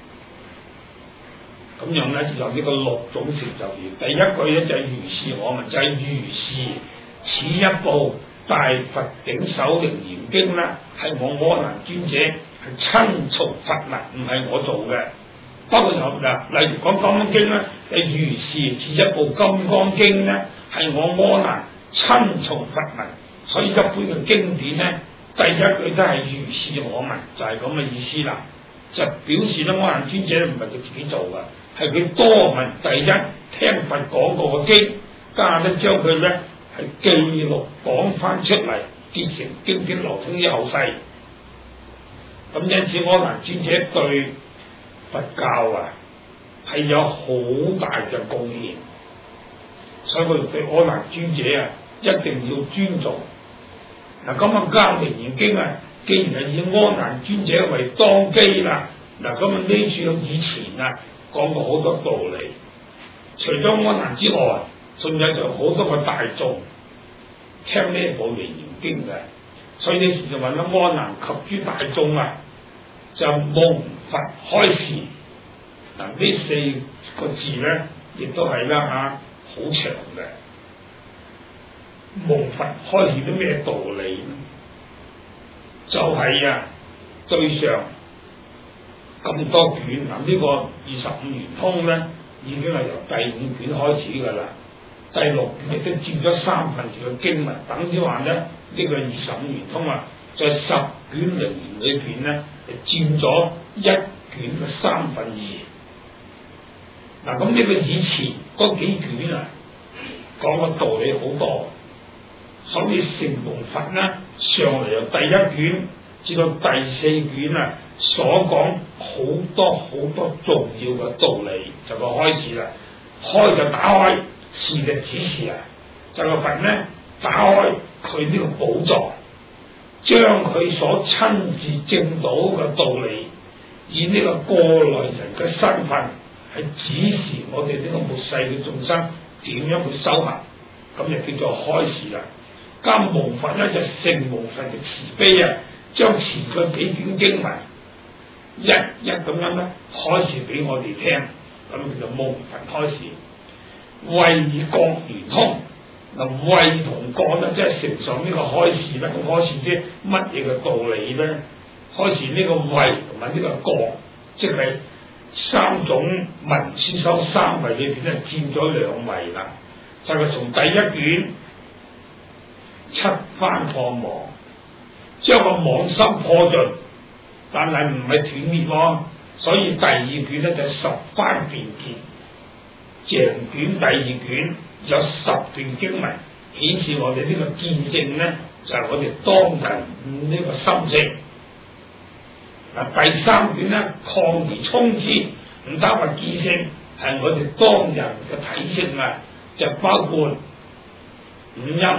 咁樣咧就有呢個六種成就語。第一句咧就係如是我聞，就係、是、如是此一部大佛頂首楞嚴經啦，係我阿難尊者係親從佛啦，唔係我做嘅。包括有嗱，例如講《金剛經》咧，係如是此一部《金剛經》咧，係我阿難親從佛聞。所以一般嘅經典咧，第一句都係如是我聞，就係咁嘅意思啦。就表示咧，阿難尊者唔係佢自己做嘅，係佢多聞第一聽佛講過嘅經，加咧將佢咧係記錄講翻出嚟，結成經典流通於後世。咁因此，阿難尊者對佛教啊係有好大嘅貢獻，所以我哋對阿難尊者啊一定要尊重。嗱，咁啊《楞嚴經》啊，既然係以阿難尊者為當機啦，嗱咁啊呢處以前啊講過好多道理，除咗阿難之外，仲有就好多個大眾聽呢部《楞嚴經》嘅，所以呢時就話咧阿難及諸大眾啊，就蒙佛開示。嗱，呢四個字咧，亦都係啦嚇，好長嘅。蒙佛開示啲咩道理咧？就係、是、啊，對上咁多卷，嗱、這、呢個二十五圓通咧，已經係由第五卷開始㗎啦。第六卷亦都佔咗三分之嘅經文，等於話咧，呢、這個二十五圓通啊，在十卷楞嚴裏邊咧，佔咗一卷嘅三分二。嗱，咁呢個以前嗰幾卷啊，講嘅道理好多，所以成蒙佛咧上嚟由第一卷至到第四卷啊，所講好多好多重要嘅道理，就個開始啦。開就打開，示就指示啊，就個佛咧打開佢呢個寶藏，將佢所親自證到嘅道理，以呢個過來人嘅身份，係指示我哋呢個末世嘅眾生點樣去修行，咁就叫做開示啦。加蒙佛咧就成蒙佛嘅慈悲啊，將前嗰幾卷經文一一咁樣咧開示俾我哋聽，咁叫做蒙佛開示。慧以覺圓通，嗱慧同覺咧即係承上呢個開示咧，開示啲乜嘢嘅道理咧？開示呢個慧同埋呢個覺， 即係三種文思修三位裏邊咧佔咗兩位啦。就係從第一卷七番破網，將個網心破盡，但係唔係斷滅喎，所以第二卷咧就十番便結。成卷第二卷有十段經文顯示我哋呢個見證咧，就係、是、我哋當人呢個心性。嗱，第三卷咧擴而充之，唔單話見性，係我哋當人嘅體性啊，就包括五陰、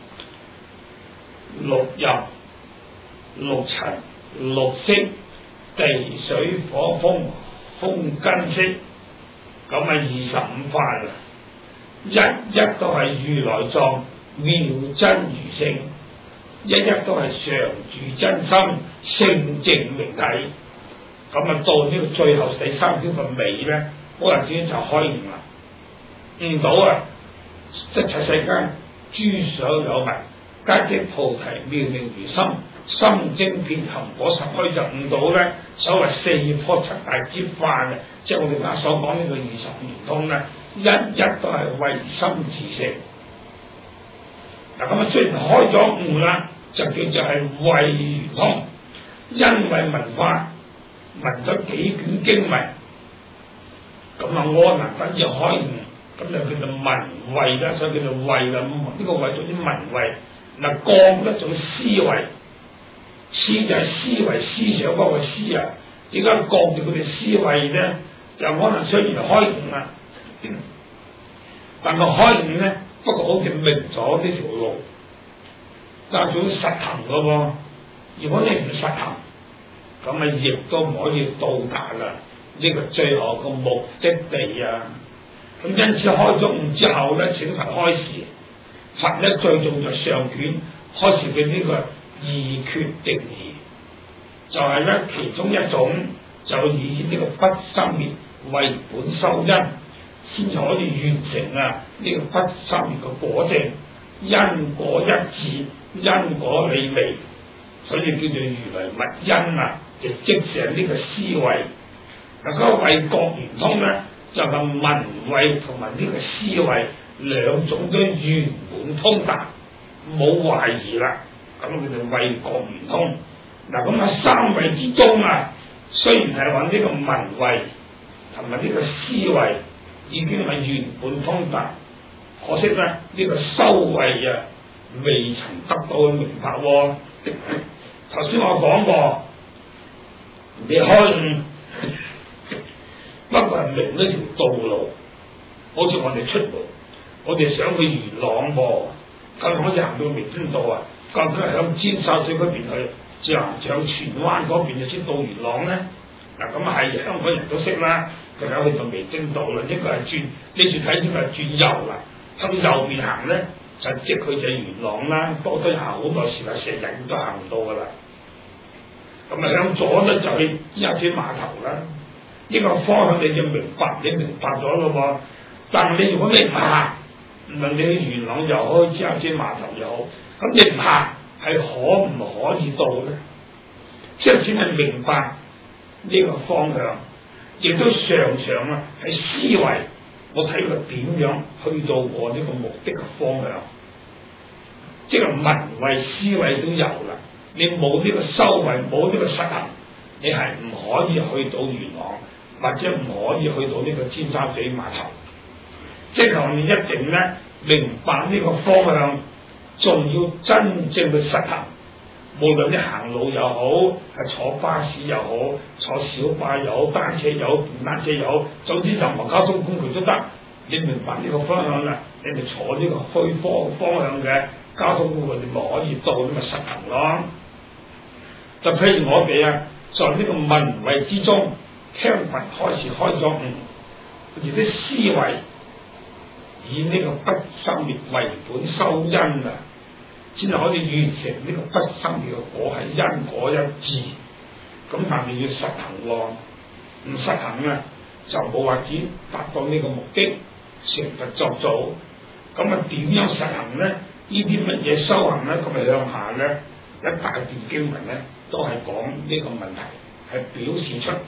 六入、六塵、六識、地水火風、風根識，咁啊二十五番啦，一一都係如來藏妙真如性，一一都係常住真心性淨明體。咁啊到呢個最後第三卷嘅尾咧，嗰陣時就開悟啦，悟到啊一切世間諸想有物，皆即菩提妙明如心，心精遍含果實開，就悟到咧所謂四波七大之法嘅，即係我哋而家所講呢個二十圓通咧，一一都係為心自性。嗱咁啊，雖然開咗悟啦，就叫做係慧圓通，因為聞法聞咗幾卷經文，咁啊安能得以開悟，咁就叫做聞慧啦，所以叫做慧啦。呢個慧屬於聞慧。嗱，覺咧屬於思維，思就係思維思想嗰個思啊。點解覺住佢哋思維咧？就可能雖然開悟啦，但係開悟咧，不過好似明咗呢條路，但係仲要實行噶喎。如果你唔實行，咁啊亦都唔可以到達啦呢個最後個目的地啊。咁因此開咗悟之後咧，請佛開示。佛咧最重就上卷開示嘅呢個二決定義，就係、是、咧其中一種就以呢個不生滅為本修因，先至可以完成啊呢、這個不生滅嘅果證，因果一致，因果理微，所以叫做如來密因啊，就即成呢個思維。嗱，嗰個慧覺圓通咧，就係、是、聞慧同埋呢個思維兩種都圓滿通達，冇懷疑啦。咁佢哋慧覺圓通。嗱，咁喺三慧之中啊，雖然係話呢個聞慧同埋呢個思維已經係圓滿通達，可惜咧呢、這個修慧啊未曾得到嘅明白喎。頭先我講過，未開悟，不過係明呢條道路，好似我哋出門。我哋想去元朗噃，咁好似行到彌敦道啊，究竟係向尖沙咀嗰邊去，定係向荃灣嗰邊就先到元朗咧？嗱，咁係香港人都識啦，佢有去到彌敦道啦，應該係轉，呢處睇應該係轉右啦。向右邊行咧，就即佢就元朗啦，多都行好多時啦，成日都行唔到噶啦。咁啊向左咧就去尖沙咀碼頭啦，呢、這個方向你就明白，你明白咗咯喎。但係你如果你唔行，無論你去元朗又好，尖沙咀碼頭又好，咁你唔行係可唔可以到咧？即係先係明白呢個方向，亦都常常啊係思維，我睇佢點樣去到我呢個目的嘅方向，即係聞慧思維都有啦。你冇呢個修慧，冇呢個實行，你係唔可以去到元朗，或者唔可以去到呢個尖沙咀碼頭。即係我哋一定咧明白呢個方向，仲要真正去實行。無論你行路又好，係坐巴士又好，坐小巴又好，單車又好，電單車又好，總之任何交通工具都得。你明白呢個方向啦，你咪坐呢個虛方方向嘅交通工具，你咪可以到，咁咪實行咯。就譬如我哋啊，在呢個聞慧之中，聽聞開始開咗悟，佢哋啲思維。以呢個不生滅為本修因啊，先係可以完成呢個不生滅嘅果，係因果一致。咁但係要實行喎，唔實行啊就冇話子達到呢個目的，成佛作祖。咁啊點樣實行咧？呢啲乜嘢修行咧？咁啊向下咧一大段經文咧都係講呢個問題，係表示出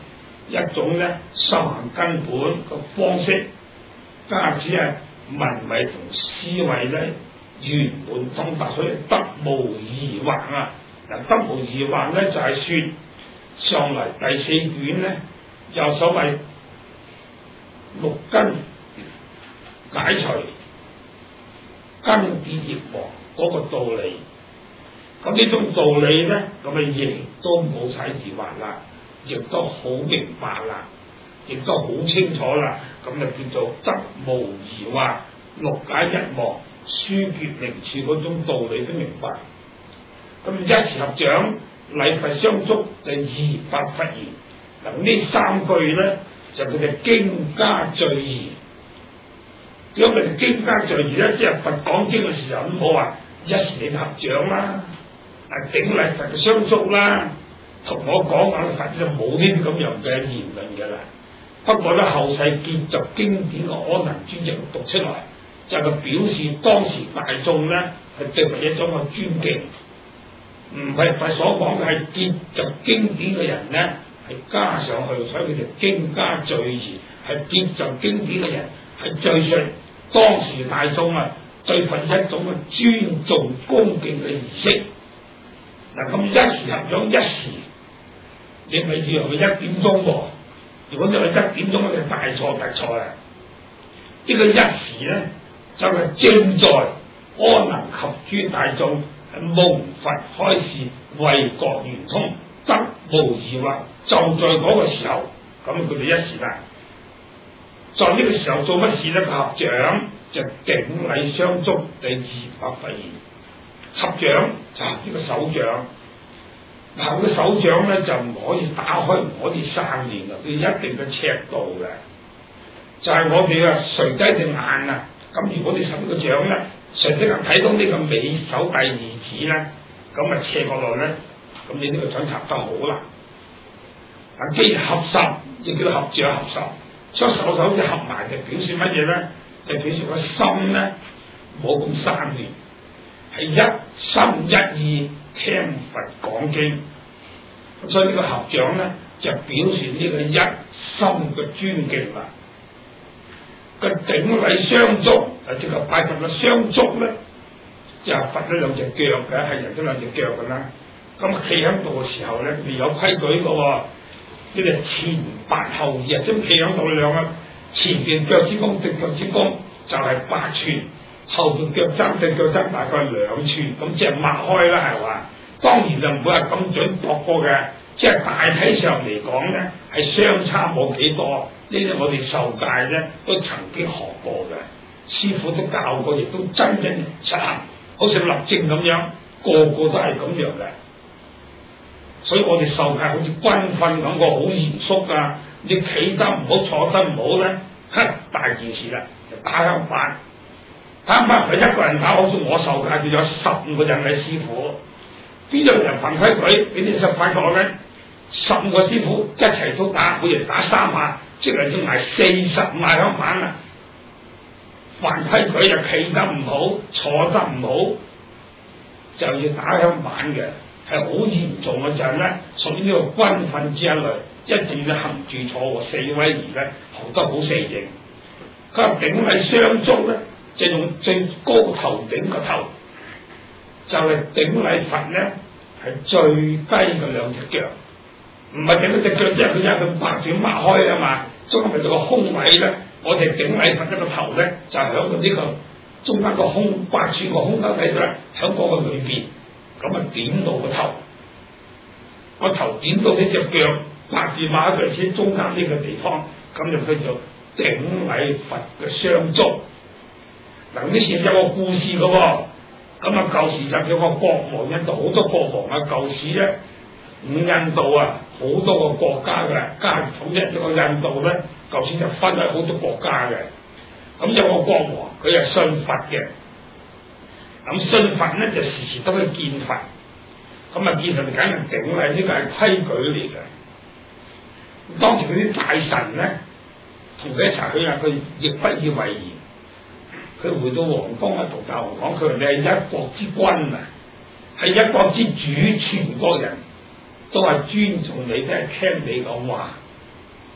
一種咧修行根本嘅方式，加之係文藝同思維咧圓滿通達，所以得無疑惑啊！嗱，得無疑惑咧就係、是、説上嚟第四卷咧有所謂六根解除根結業亡嗰個道理。咁呢種道理咧，咁啊亦都冇使疑惑啦，亦都好明白啦，亦都好清楚啦，咁就叫做得無疑惑，六解一忘，書結名次嗰種道理都明白。咁一時合掌，禮佛相續，就二百佛言。嗱，呢三句咧就佢哋經家序言。如果佢哋經家序言咧，即係佛講經嘅時候都冇話一時你合掌啦。啊！頂禮佛嘅相續啦，同我講緊佛就冇呢啲咁樣嘅言論嘅啦。不過咧，後世結集經典嘅阿難尊者讀出來，就係表示當時大眾咧係對佛一種嘅尊敬，唔係佛所講嘅係結集經典嘅人咧係加上去，所以佢哋經家序言，係結集經典嘅人係敘述當時大眾啊對佛一種嘅尊重恭敬嘅儀式。嗱，咁一時合掌一時，你咪以為佢一點鐘喎？如果你話一點鐘，你大錯特錯啦！呢個一時咧，就係正在阿難及諸大眾係蒙佛開示，慧覺圓通，得無疑惑，就在嗰個時候，咁佢哋一時啦。在呢個時候做乜事咧？合掌就頂禮相續，第二百佛言。合掌就合呢個手掌，嗱，個手掌咧就唔可以打開，唔可以生連嘅，佢一定嘅尺度嘅。就係、是、我哋啊垂低隻眼啊，咁如果你手個掌咧，垂低眼睇到呢個尾手第二指咧，咁啊斜過來咧，咁你呢個掌插得好啦。嗱，既然合十，亦叫做合掌合十，將手手指合埋就表示乜嘢咧？就表示個心咧冇咁生連。係一心一意聽佛講經，所以呢個合掌咧就表示呢個一心嘅尊敬啦。個頂禮相續啊，即係拜佛嘅相續咧，就係佛咗兩隻腳嘅，係人都兩隻腳嘅啦。咁企喺度嘅時候咧，未有規矩嘅喎，呢個前八後二啊，即企喺度兩啊，前邊腳趾公對腳趾公就係八寸。後邊腳踭對腳踭大概兩寸，咁即係擘開啦，係嘛？當然就唔會係咁準度過嘅，即係大體上嚟講咧，係相差冇幾多。呢啲我哋受戒咧都曾經學過嘅，師傅都教過，亦都真正實行，好似立正咁樣，個個都係咁樣嘅。所以我哋受戒好似軍訓咁，我好嚴肅㗎。你企得唔好，坐得唔好咧，哼，大件事啦，就打響板。打翻佢一個人打，好似我受戒，佢有十五個人嘅師傅，邊有人犯規矩？你哋實發覺咧，十五個師傅一齊都打，每人打三下，即係要挨四十五下響板啦。犯規矩就企得唔好，坐得唔好，就要打響板嘅，係好嚴重嘅，就係咧屬於呢個軍訓之一類，一定要行住坐臥四威儀咧，學得好四應。佢話頂禮相續咧。就用最高頭頂個頭，就係、是、頂禮佛咧，係最低嘅兩隻腳，唔係頂嗰隻腳，即係佢有佢八字擘開啊嘛，中間咪有個空位咧，我哋頂禮佛一個頭咧，就係喺到呢個中間個空八寸個空間喺度咧，喺嗰個裏邊，咁啊點到個頭，個頭點到呢隻腳，八字擘喺佢中間呢個地方，咁就叫做頂禮佛嘅相續。嗱，呢時有個故事嘅喎，咁啊舊時就叫個國王，印度好多國王啊，舊時咧，五印度啊好多個國家嘅，加統一咗個印度咧，舊時就分咗好多國家嘅。咁有個國王，佢係信佛嘅，咁信佛咧就時時都去見佛，咁啊見佛就梗係頂禮，呢個係規矩嚟嘅。當時嗰啲大臣咧，同佢一齊去啊，佢亦不以為然。佢回到皇宮啊，同大王講：佢話你係一國之君啊，係一國之主，全國人都係尊重你，都係聽你講話。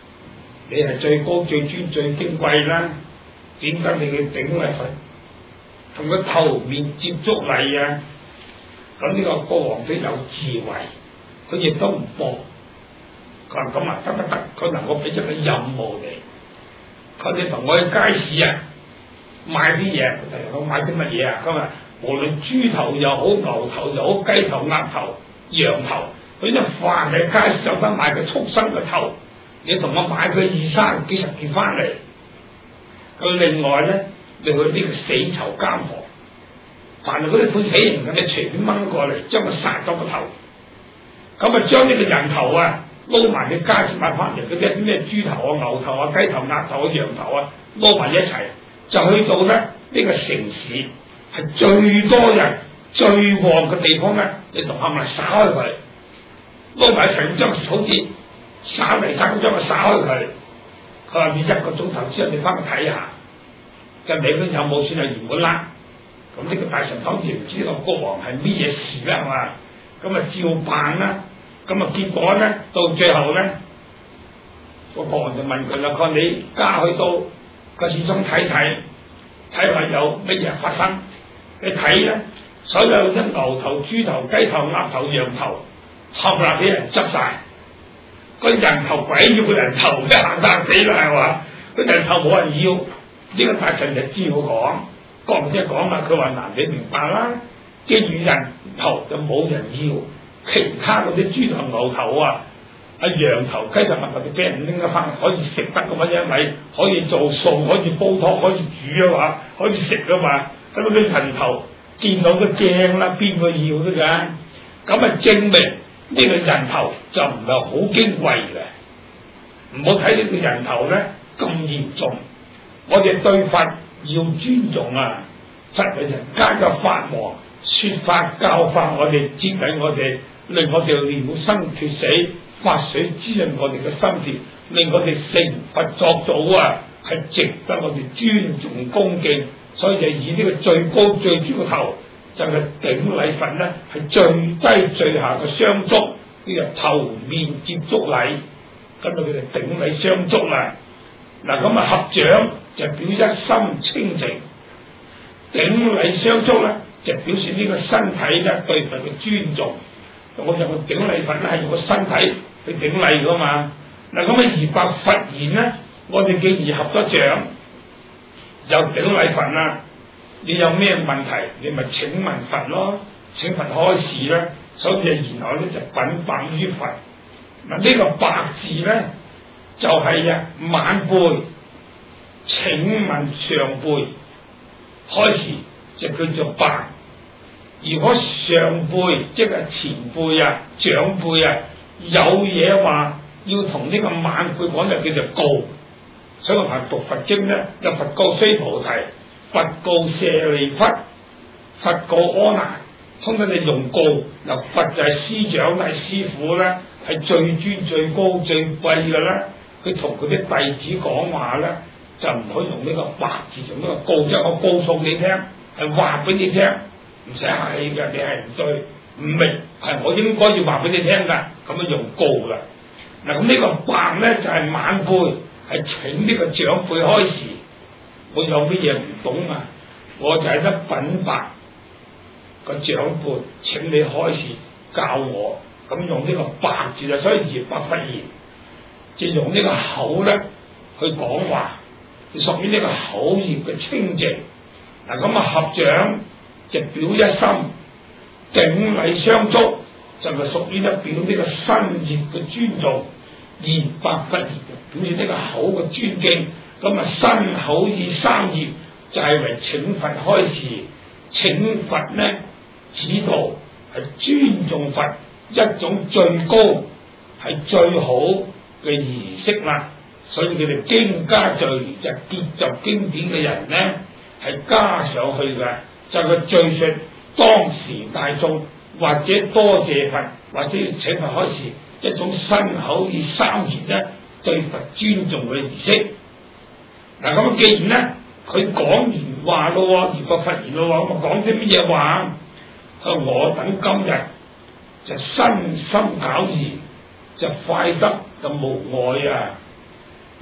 你係最高最尊最矜貴啦，點解你去頂禮佛，同佢頭面接觸禮啊？咁呢個國王都有智慧，佢亦都唔搏。佢話咁啊，得得得，佢能夠俾咗個任務你，佢哋同我去街市啊買啲嘢，佢買啲乜嘢啊？佢話無論豬頭又好，牛頭又好，雞頭、鴨頭、羊頭，佢一凡係街市有得買嘅畜生嘅頭，你同我買佢二三幾十件翻嚟。佢另外咧，你去呢個死囚監房，凡係嗰啲判死刑嘅，你隨便掹過嚟，將佢殺咗個頭，咁啊將呢個人頭啊撈埋你街市買翻嚟嗰啲咩豬頭啊、牛頭啊、雞頭、鴨頭啊、羊頭啊，撈埋一齊，就去到咧呢、這個城市係最多人最旺嘅地方咧，你同冚埋撒開佢，撈埋成張好似撒泥沙咁將佢撒開佢。佢話你一個鐘頭之後你翻去睇下，就你嗰有冇算係完本啦。咁呢個大臣當然唔知呢個國王係咩嘢事啦，係嘛？咁啊照辦啦。咁啊結果咧，到最後咧，個國王就問佢啦：佢話你家去到個市中睇睇，睇下有乜嘢發生？你睇咧，所有啲牛頭、豬頭、雞頭、鴨頭、羊頭，冚唪唥俾人執晒。個人頭鬼要個人頭，即係行生死啦，係嘛？個人頭冇人要，呢、這個大臣就知我講，講唔知講啦。佢話嗱，你明白啦，既然人頭就冇人要，其他嗰啲豬頭、牛頭啊、啊羊頭、雞頭、鴨頭，俾人拎得翻，可以食得噶嘛？因為可以做餸，可以煲湯，可以煮啊嘛，可以食噶嘛。咁嗰啲人頭見到都驚啦，邊個要得㗎？咁啊證明。呢個人頭就唔係好矜貴嘅，唔好睇呢個人頭咧咁嚴重。我哋對佛要尊重啊！佛係人間嘅法王，説法教化我哋，接引我哋，令我哋了生脱死，法水滋潤我哋嘅心田，令我哋成佛作祖啊！係值得我哋尊重恭敬，所以就以呢個最高最尊嘅頭。就係頂禮佛咧，係最低最下嘅相觸，呢個頭面接觸禮，咁啊佢哋頂禮相觸啦。嗱咁啊合掌就表一心清淨，頂禮相觸咧就表示呢個身體咧對佛嘅尊重。我就個頂禮佛咧係用個身體去頂禮噶嘛。嗱咁啊而白佛言咧，我哋既然合咗掌，有頂禮佛啦。你有咩問題，你咪請問佛咯，請佛開示啦。所以然後咧就稟報於佛。嗱、這、呢個白字咧就係、是、啊晚輩請問上輩開示就叫做白。如果上輩即係前輩啊長輩啊有嘢話要同呢個晚輩講就叫做告。所以我係讀佛經咧，有佛告須菩提。佛告舍利弗，佛告阿難，通常你用告，嗱佛就係師長，係師傅咧，係最尊最高最貴嘅啦。佢同佢啲弟子講話咧，就唔可以用呢個白字，用呢個告，即係我告訴你聽，係話俾你聽，唔使客氣嘅，你係唔對唔明，係我應該要話俾你聽㗎，咁樣用告㗎。嗱咁呢個白咧就係、是、晚輩，係請呢個長輩開示。我有乜嘢唔懂啊？我就係得稟白個長輩請你開示教我，咁用呢個白字啊，所以而白佛言，就用呢個口咧去講話，屬於呢個口業嘅清淨。嗱咁啊合掌就表一心，頂禮相觸就係屬於一表呢個身業嘅尊重，而白佛言表示呢個口嘅尊敬。咁啊，身口意三業就係為請佛開示，請佛咧指導係尊重佛一種最高係最好嘅儀式啦。所以佢哋經加序就結集經典嘅人咧係加上去嘅，就係佢敘述當時大眾或者多謝佛或者要請佛開示一種身口意三業咧對佛尊重嘅儀式。嗱咁既然咧佢講完話咯，如果佛言咯，咁啊講啲乜嘢話？佢話我等今日就身心搞然，就快得就無礙啊！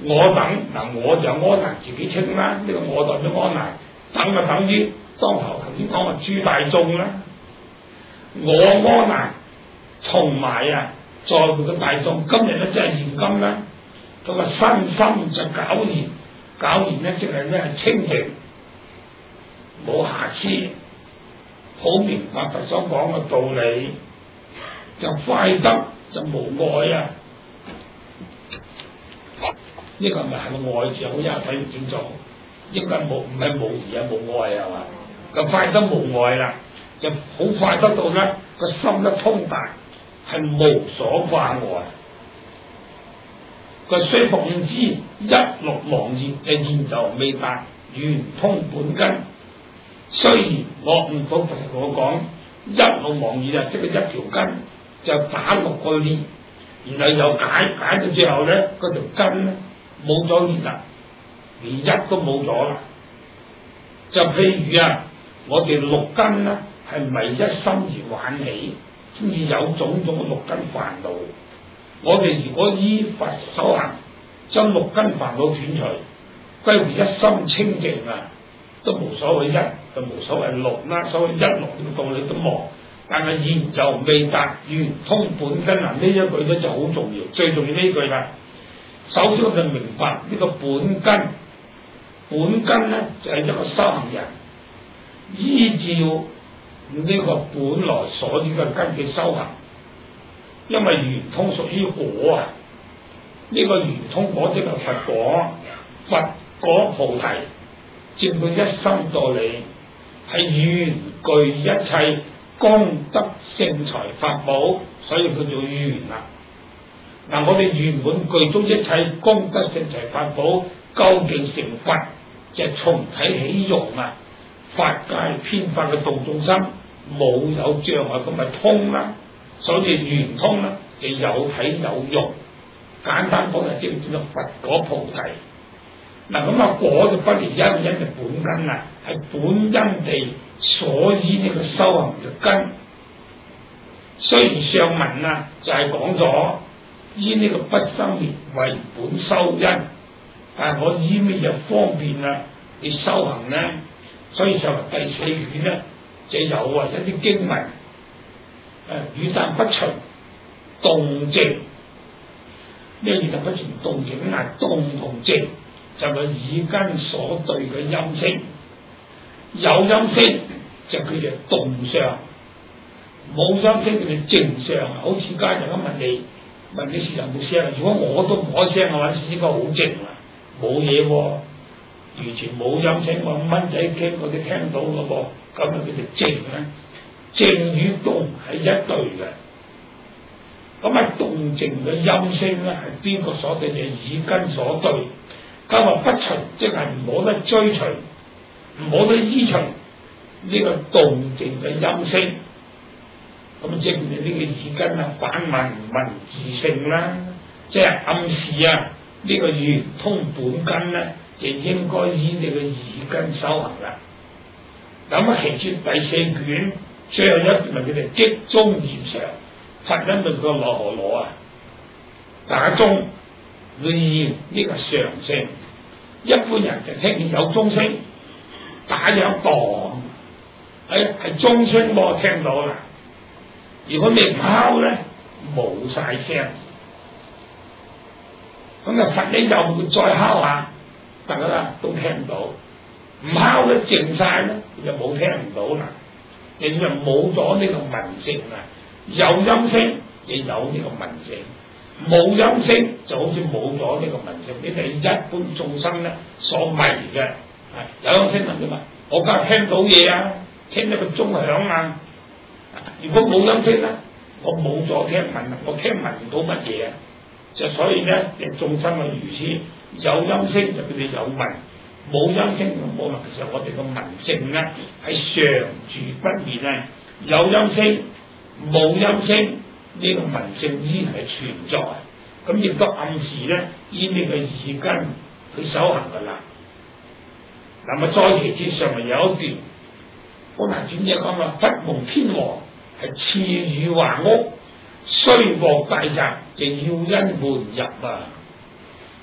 我等嗱，我就柯南自己稱啦，呢、這個我代表柯南，等就等於當頭頭先講嘅諸大眾啦。我柯南同埋啊，在座嘅大眾，今日咧即係現今啦，咁啊身心就皎然，皎然咧即係咧係清淨，冇瑕疵，好明白佛所講嘅道理，就快得就無礙啊！呢個係咪係個愛字？好似睇唔清楚，應該冇，唔係無疑啊，無愛係嘛？就快得無礙啦，就好快得到咧個心一通達，係無所掛礙。佢雖復應知一六忘二嘅現就未達圓通本根。雖然我唔講，其實我講一六忘二啊，即係一條根就打六個裂，然後又解解到最後咧，嗰條根咧冇咗裂啦，連一都冇咗啦。就譬如啊，我哋六根咧係咪一心而玩起，先至有種種嘅六根煩惱。我哋如果依佛修行，將六根煩惱斷除，歸回一心清淨啊，都無所謂一，就無所謂六啦。所謂一六呢個道理都冇，但係現就未達圓通本根啊！呢一句咧就好重要，最重要呢句啦。首先我哋明白呢個本根，本根咧就係一個修行人依照呢個本來所依嘅根嘅修行。因為圓通屬於果啊，呢、這個圓通果即係佛果，佛果菩提，佔佢一心道理，係圓具一切功德聖財法寶，所以叫做圓啦。嗱，我哋圓滿具足一切功德聖財法寶，究竟成佛，就係從體起用啊！法界遍法嘅度眾生，冇有，有障礙咁咪通啦。所以圓通咧，就有體有用。簡單講就即係叫做佛果菩提。嗱咁啊，果就不離因，因就本根啦，係本因地所依呢個修行嘅根。雖然上文啊就係講咗依呢個不生滅為本修因，但係我依咩嘢方便啊你修行咧？所以上文第四卷咧就有啊一啲經文。誒語但不循動靜，呢個語但不循動靜啊，動同靜就係耳根所對嘅音聲，有音聲就叫做動相，冇音聲叫做靜相。好似家人咁問你，問你時有冇聲？如果我都唔開聲嘅話，應該好靜啊，冇嘢喎，完全冇音聲，我蚊仔驚我哋聽到嘅噃，咁啊叫做靜啦。靜與動係一對嘅，咁啊動靜嘅音聲咧係邊個所對？就耳根所對。咁話不循，即係唔冇得追隨，唔冇得依循呢個動靜嘅音聲。咁即係呢個耳根啊反聞聞自性啦，即係暗示啊呢個圓通本根咧，就應該依你個耳根修行啦。咁啊，其次第四卷。最後一段咪叫做擊中現常，佛因問個羅何羅啊，打鐘會現呢個常聲。一般人就聽見有鐘聲，打響噹，係係鐘聲我聽到啦。如果你唔敲咧，冇晒聲。咁啊，佛你又會再敲下，大家都聽到。唔敲咧，靜晒咧，就冇聽唔到啦。亦就冇咗呢個聞性啊，有音聲亦有呢個聞性，冇音聲就好似冇咗呢個聞性。呢係一般眾生咧所迷嘅，係有音聲點啊？我梗係聽到嘢啊，聽到個鐘響啊。如果冇音聲咧，我冇咗聽聞，我聽聞唔到乜嘢啊。就所以咧，眾生嘅如此，有音聲就叫做有聞。冇音聲就冇啦。其實我哋個聞性咧係常住不滅啊，有音聲冇音聲呢個聞性依然係存在，咁亦都暗示咧依呢個耳根去修行噶啦。嗱，啊再其次上面有一段，好難轉嘢講話，不蒙天王係賜予華屋，雖獲大宅，就要因門入啊。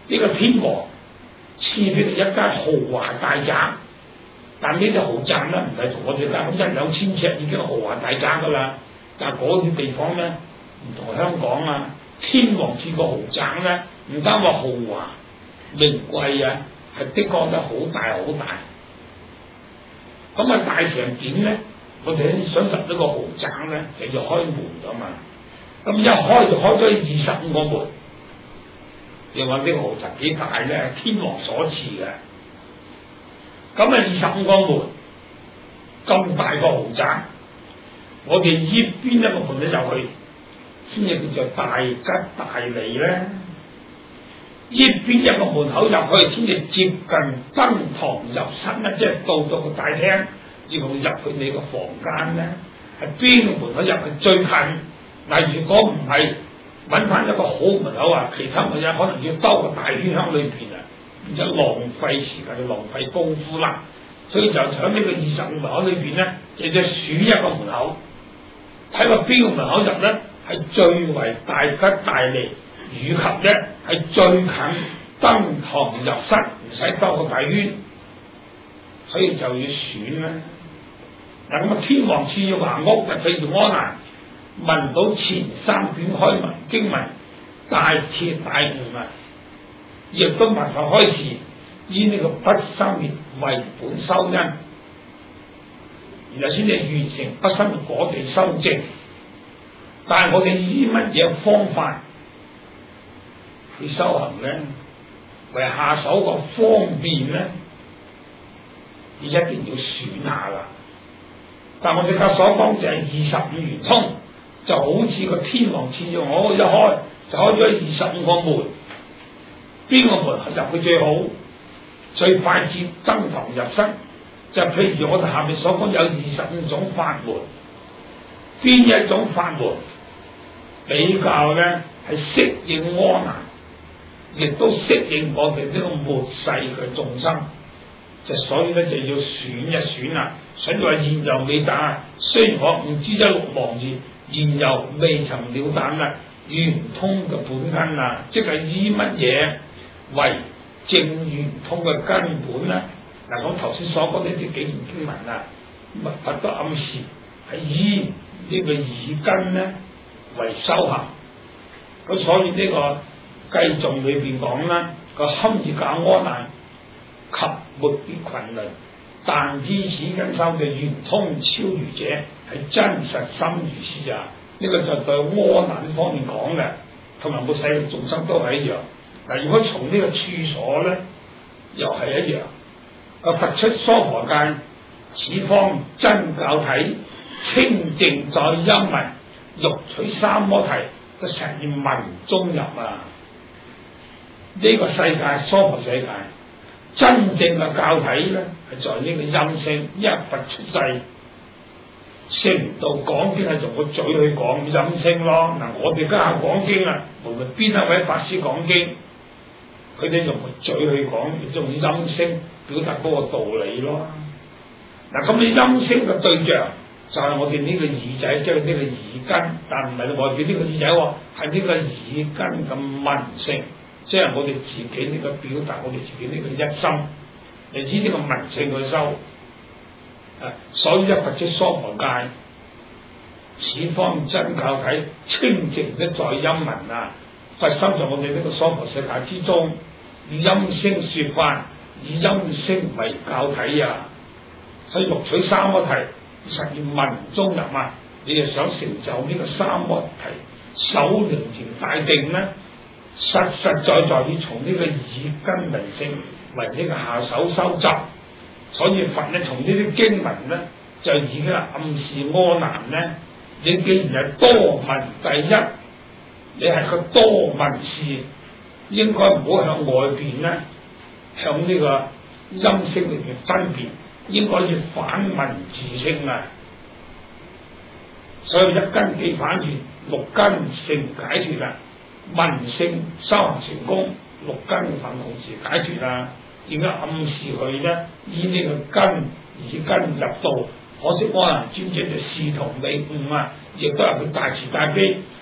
呢個天王賜俾你一間豪華大宅，但呢啲豪宅咧唔係同我哋間咁一兩千尺已經豪華大宅噶啦，但係嗰啲地方咧唔同香港啊，天王賜個豪宅咧，唔單話豪華名貴啊，係的確得好大好大。咁啊大成點咧？我哋想入呢個豪宅咧，就要開門噶嘛。咁一開就開咗二十五個門。你話呢個豪宅幾大咧？天王所賜嘅。咁啊二十五個門，咁大個豪宅，我哋依邊一個門咧入去，先至叫做大吉大利咧。依邊一個門口入去，先至接近登堂入室咧，即係到咗個大廳。要入去你個房間咧，係邊個門口入去最近？嗱，如果唔係揾翻一個好門口啊，其他門口可能要兜個大圈喺裏邊啊，變咗浪費時間，就浪費功夫啦。所以就喺呢個二十五門口裏邊咧，就只選一個門口，睇個邊個門口入咧係最為大吉大利，以及咧係最近登堂入室，唔使兜個大圈，所以就要選啦。嗱咁啊，天王賜要華屋，就譬如安南，聞到前三卷開文經文，大徹大悟啊！亦都文化開示，以呢個不生滅為本修因，然後先至完成不生滅果地修證。但係我哋以乜嘢方法去修行咧？為下手個方便咧，你一定要選下啦。但我哋而家所講就係二十五圓通，就好似個天王賜咗我一開就開咗二十五個門，邊個門入去最好，最快捷登堂入室？就譬如我哋下面所講有二十五種法門，邊一種法門比較咧係適應阿難，亦都適應我哋呢個末世嘅眾生？就所以咧就要選一選啦。所以話現猶未達，雖然我唔知一六忘二，現猶未曾了達啦，圓通嘅本根啊，即係以乜嘢為正圓通嘅根本咧？嗱，我頭先所講呢啲幾段經文啊，佛都暗示係以呢個耳根咧為修行。咁所以呢個偈頌裏邊講啦，個堪越假阿難及沒別群倫，但依此根修嘅圓通超越者，係真實心如是啊！呢、這個就對阿難方面講嘅，同埋末世嘅眾生都係一樣。嗱，如果從呢個處所咧，又係一樣。個佛出娑婆界，此方真教體，清淨在音聞，欲取三摩提，個實現聞中入啊！呢、這個世界娑婆世界。真正嘅教體咧，係在呢個音聲，因為佛出世，成道講經係用個嘴去講音聲咯。嗱，我哋家下講經啊，無論邊一位法師講經，佢哋用個嘴去講，用音聲表達嗰個道理咯。嗱，咁你音聲嘅對象就係我哋呢個耳仔，即係呢個耳根，但唔係外邊呢個耳仔喎，係呢個耳根嘅聞聲。即係我哋自己呢個表達，我哋自己呢個一心，嚟以呢個聞聲去修。啊，所以一佛出娑婆界，此方真教體，清淨的在音聞啊！佛心在我哋呢個娑婆世界之中，以音聲説法，以音聲為教體啊！所以欲取三摩提，實現聞中入啊！你就想成就呢個三摩提，首楞嚴大定咧？實實在在要從呢個耳根聞聲為呢個下手收集，所以佛咧從呢啲經文咧就已經係暗示阿難咧，你既然係多聞第一，你係個多聞士，應該唔好向外邊咧向呢個音聲裏邊分別，應該要反聞自性啊！所以一根既反轉，六根成解脫啦。聞聲修行成功，六根嘅份同時解脫啦。點解暗示佢咧？以呢個根耳根入道，可惜阿難尊者就視同未悟啊！亦都係佢大慈大悲，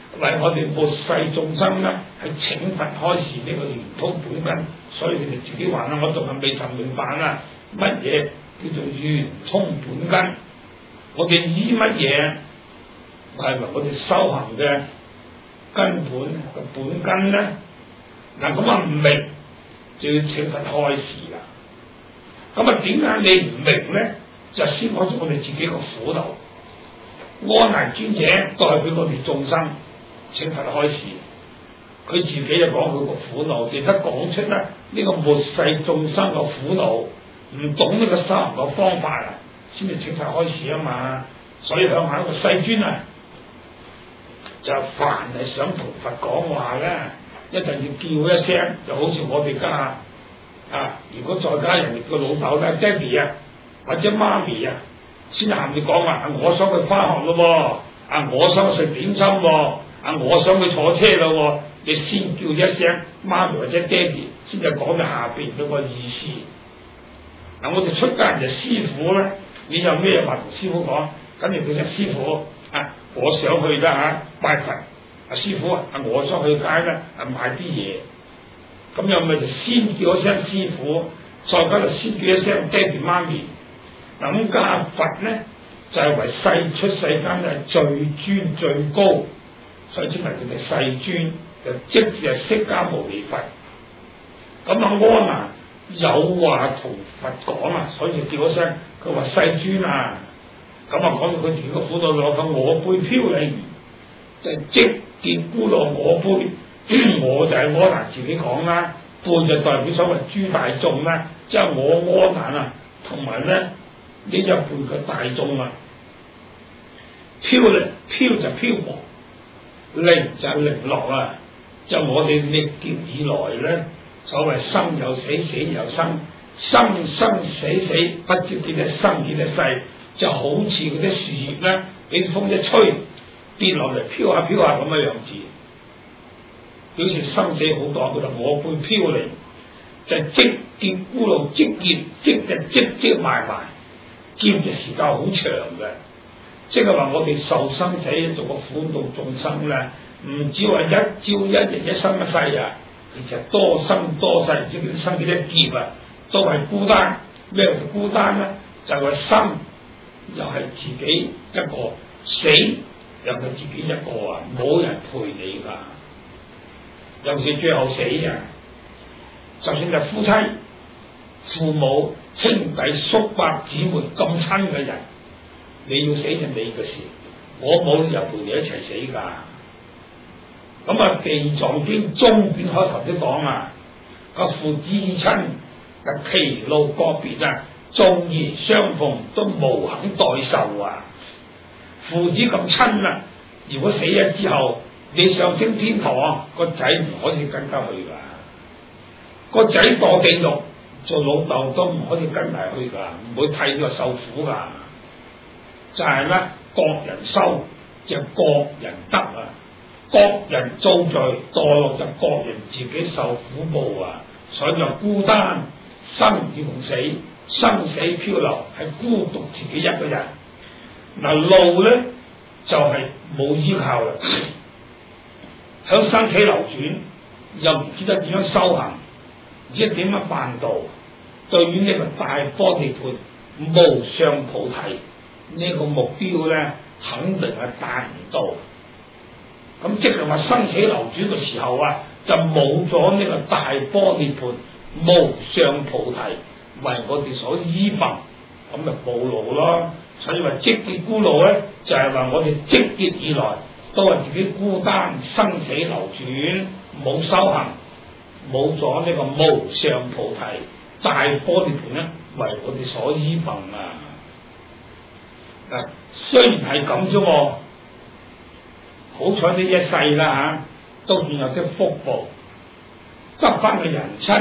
為我哋末世眾生咧係請佛開示呢個圓通本根，所以佢哋自己話啦，我仲係未曾明白啊，乜嘢叫做圓通本根？我哋依乜嘢係為我哋修行嘅根本嘅本根咧？嗱，咁啊唔明就要請佛開示啦。咁啊點解你唔明咧？就先講咗我哋自己個苦惱。阿難尊者代表我哋眾生請佛開示，佢自己就講佢個苦惱，亦都講出咧呢個末世眾生個苦惱，唔懂呢個修行個方法啊，先至請佛開示啊嘛。所以向下一個世尊啊，就凡係想同佛講話咧，一定要叫一聲，就好似我哋家啊，如果在家人哋個老豆咧，爹哋啊或者媽咪啊，先行住講話，我想去返學咯，啊我想食點心喎，啊我想去坐車咯，你先叫一聲媽咪或者爹哋，先至講到下邊嗰個意思。嗱、啊，我哋出家人就師傅咧，你有咩話同師傅講？跟住佢就師傅啊，我想去啦嚇拜佛，啊師傅啊，我想去街咧啊買啲嘢，咁又咪就先叫一聲師傅，再加就先叫一聲爹哋媽咪。嗱咁家佛咧就係、是、為世出世間嘅最尊最高，所以稱為佢哋世尊，就即係釋迦牟尼佛。咁啊阿難有話同佛講啊，所以就叫一聲，佢話世尊啊。咁啊，講到佢自己個苦惱落咁，我輩飄零，就係即見孤陋我輩，我就係阿難自己講啦，輩就代表所謂諸大眾啦，即係我阿難啊，同埋咧呢一輩嘅大眾啊，飄零飄就漂泊，零就係零落啊，就我哋歷劫以來咧，所謂生有死，死有生，生生死死，不知幾多生幾多世。就好似嗰啲樹葉咧，俾風一吹跌落嚟，飄下飄下咁嘅樣子，表示生死好多。佢就我輩飄零，就積劫孤陋，積業積就積積埋埋，劫嘅時間好長嘅，即係話我哋受生死做個苦惱眾生咧，唔止話一朝一日一生一世啊，其實多生多世，即係生幾多劫啊，都係孤單。咩叫孤單咧？就係、是、生。又係自己一個，死又係自己一個啊！冇人陪你㗎，尤其是最後死啊！就算係夫妻、父母、兄弟、叔伯、姊妹咁親嘅人，你要死就你嘅事，我冇理由陪你一齊死㗎。咁啊，《地藏經》中卷開頭都講啊，個父子親嘅其路個別啊！縱然相逢都無肯代受啊！父子咁親啊，如果死咗之後，你上升天堂，個仔唔可以跟得去噶。個仔墮地獄，做老豆都唔可以跟埋去噶，唔會替佢受苦噶。就係、是、咧，各人修就各人得啊，各人造罪墮落就各人自己受苦報啊。所以就孤單生與同死。生死漂流係孤獨自己一個人，嗱路咧就係、是、冇依靠啦，響生死流轉，又唔知得點樣修行，唔知點樣辦道。對於呢個大般涅槃無上菩提呢、這個目標咧，肯定係達唔到。咁即係話生死流轉嘅時候啊，就冇咗呢個大般涅槃無上菩提。為我哋所依憑，咁咪暴露咯。所以話積劫孤陋咧，就係、是、話我哋積劫以來都係自己孤單，生死流轉，冇修行，冇咗呢個無上菩提大般涅槃咧，為我哋所依憑啊。嗱，雖然係咁啫喎，好彩呢一世啦嚇，都算有啲福報，得翻個人親。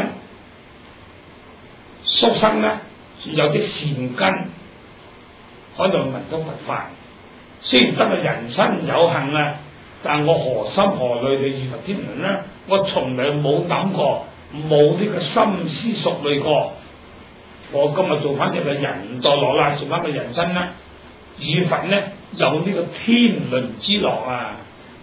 畜生咧有啲善根，可能聞到佛法。雖然得個人身有幸啊，但我何心何慮地遇佛天倫咧？我從來冇諗過，冇呢個心思熟慮過。我今日做翻隻個人墮落啦，做翻個人身啦，與佛咧有呢個天倫之樂啊！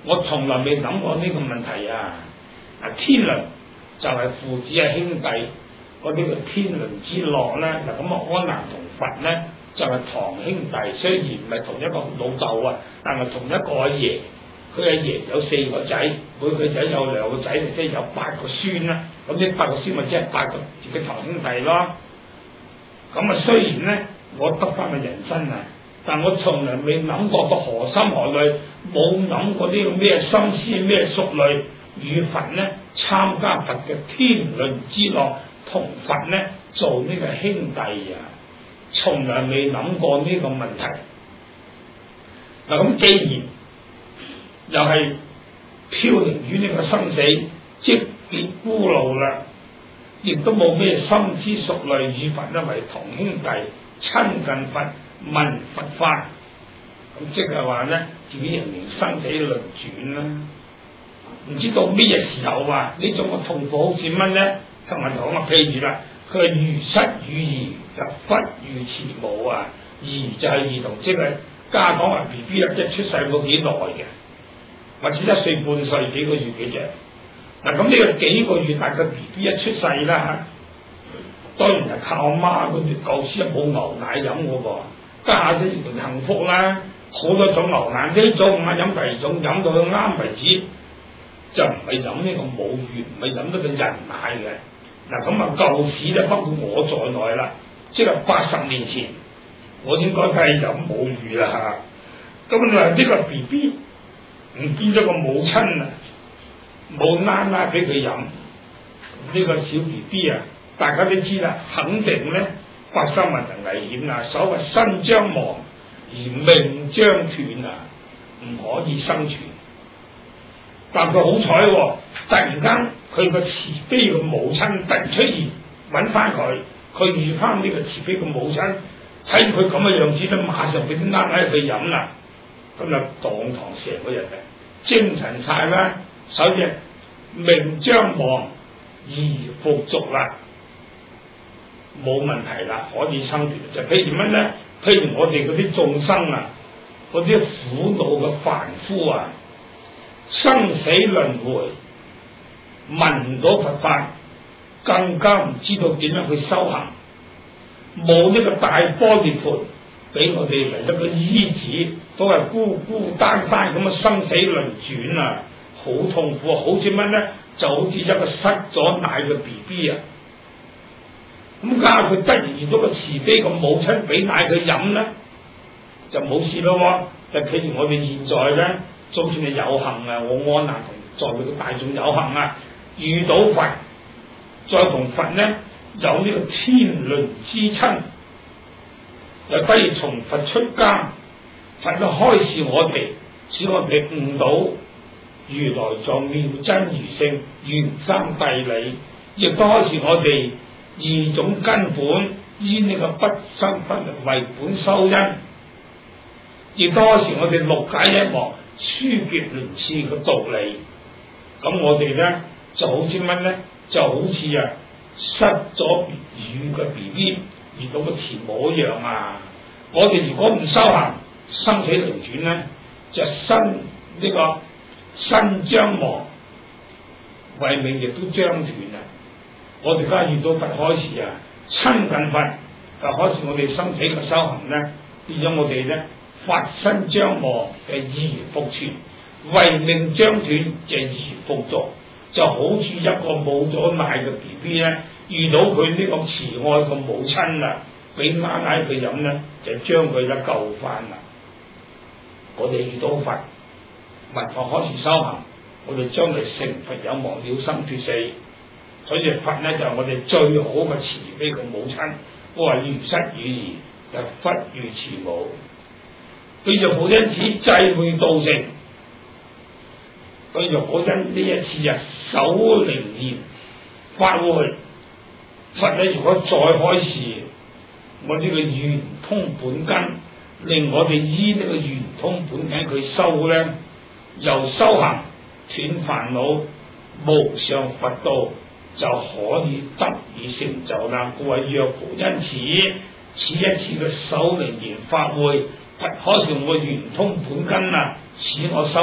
我從來未諗過呢個問題啊！啊，天倫就係父子係兄弟，嗰啲叫天倫之樂咧。嗱咁啊，阿難同佛咧就係、是、堂兄弟，雖然唔係同一個老豆啊，但係同一個阿爺。佢阿爺有四個仔，每個仔有兩個仔，即係有八個孫啦。咁呢八個孫咪即係八個自己堂兄弟咯。咁啊，雖然咧我得翻個人身啊，但我從來未諗過個何心何慮，冇諗過呢個咩心思咩熟慮，與佛咧參加佛嘅天倫之樂，同佛咧做呢個兄弟啊，從來未諗過呢個問題。嗱咁既然又係飄零於呢個生死，即別孤老啦，亦都冇咩心思熟慮，與佛咧為同兄弟，親近佛，聞佛法，咁即係話咧，自己人命生死輪轉啦。唔知道咩嘢時候啊？呢種嘅痛苦好似乜咧？同人講啊，譬如啦，佢係如失與兒，就忽如慈母啊。兒就係兒童，即係家講話 B B 啊，即係出世冇幾耐嘅。或者一歲半歲幾個月嘅啫，嗱咁呢個幾個月大嘅 B B 一出世啦嚇，當然係靠媽嗰啲舊時冇牛奶飲嘅喎，家下啲人幸福啦，好多種牛奶，呢種唔係飲第二種，飲到佢啱為止，就唔係飲呢個母乳，唔係飲呢個人奶嘅。嗱咁啊舊時咧，包括我在內啦，即係八十年前，我應該係飲母乳啦嚇，咁你話呢個 B B？唔見咗個母親啊，冇奶奶俾佢飲，呢、這個小 B B 啊，大家都知啦，肯定咧發生問題危險啊！所謂身將亡而命將斷啊，唔可以生存。但佢好彩喎，突然間佢個慈悲嘅母親突然出現，揾翻佢，佢遇翻呢個慈悲嘅母親，睇佢咁嘅樣子咧，馬上俾啲奶奶佢飲啦。咁就當堂成個人嘅精神晒啦，所以命將亡而復續啦，冇問題啦，可以生存。就譬如乜咧？譬如我哋嗰啲眾生啊，嗰啲苦惱嘅凡夫啊，生死輪迴，聞唔到佛法，更加唔知道點樣去修行，冇呢個大般涅槃俾我哋嚟一個醫治，都係孤孤單單咁嘅生死輪轉啊，好痛苦啊！好似乜咧？就好似一個失咗奶嘅 B B 啊！咁家佢突然遇到個慈悲嘅母親俾奶佢飲咧，就冇事咯喎。就譬如我哋現在咧，就算係有幸啊，我阿難同在佢嘅大眾有幸啊，遇到佛，再同佛咧有呢個天倫之親。又不如從佛出家，佛就開示我哋，使我哋悟到如來藏妙真如性，緣生諦理，亦都開示我哋二種根本，依呢個不生不滅為本修因，亦都開示我哋六解一忘、書結輪次嘅道理。咁我哋咧就好似乜咧？就好似啊失咗乳嘅 B B。遇到個慈母一樣啊！我哋如果唔修行，生死輪轉咧，就身呢、這個身將亡，慧命亦都將斷啊！我哋而家遇到佛開示啊，親近佛，就開示我哋生死嘅修行咧，變咗我哋咧，法身將亡嘅依而復存，慧命將斷就依而復續，就好似一個冇咗奶嘅 B B 咧。遇到佢呢個慈愛嘅母親啊，俾奶奶佢飲咧，就將佢咧救翻啦。我哋遇到佛，聞法開始修行，我哋將來成佛有望了生脫死。所以佛咧就係、是、我哋最好嘅慈悲嘅母親。我話如失與兒，就忽如慈母。佢就好因此濟會道成，佢就好因呢一次啊，首靈驗法會。佛咧如果再開示我呢個圓通本根，令我哋依呢個圓通本根佢修咧，由修行斷煩惱，無上佛道就可以得以成就啦。故謂若無因此，此一次嘅首靈驗法會，佛開示我圓通本根啊，使我修行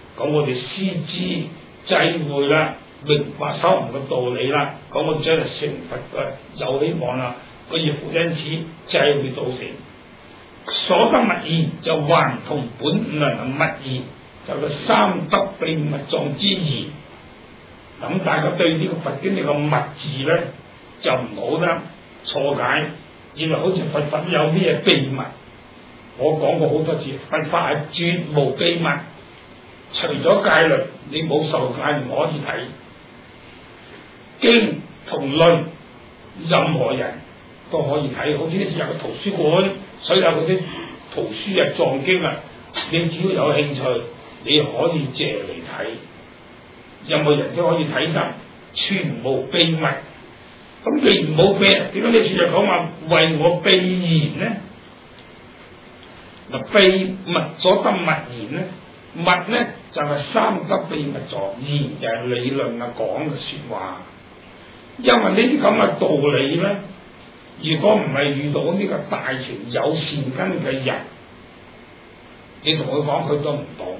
咁我哋先知際會啦，明白修行嘅道理啦，咁我哋將來成佛嘅有希望啦。可以因此際會造成所得密意，就還同本五輪嘅密意，就個三得秘密藏之義。咁大家對呢個佛經呢個密字咧，就唔好咧錯解，以為好似佛法有咩秘密。我講過好多次，佛法係絕無秘密，除咗戒律，你冇受戒唔可以睇經同論，任何人都可以睇。好似呢次有個圖書館，所有嗰啲圖書啊、藏經啊，你只要有興趣，你可以借嚟睇，任何人都可以睇得，全無秘密。咁既然冇秘，點解呢次就講話為我秘言呢？嗱，秘密所得密言呢？密呢就係、是、三得秘密藏，言就係理論啊講嘅説話。因為呢啲咁嘅道理咧，如果唔係遇到呢個大情有善根嘅人，你同佢講佢都唔懂，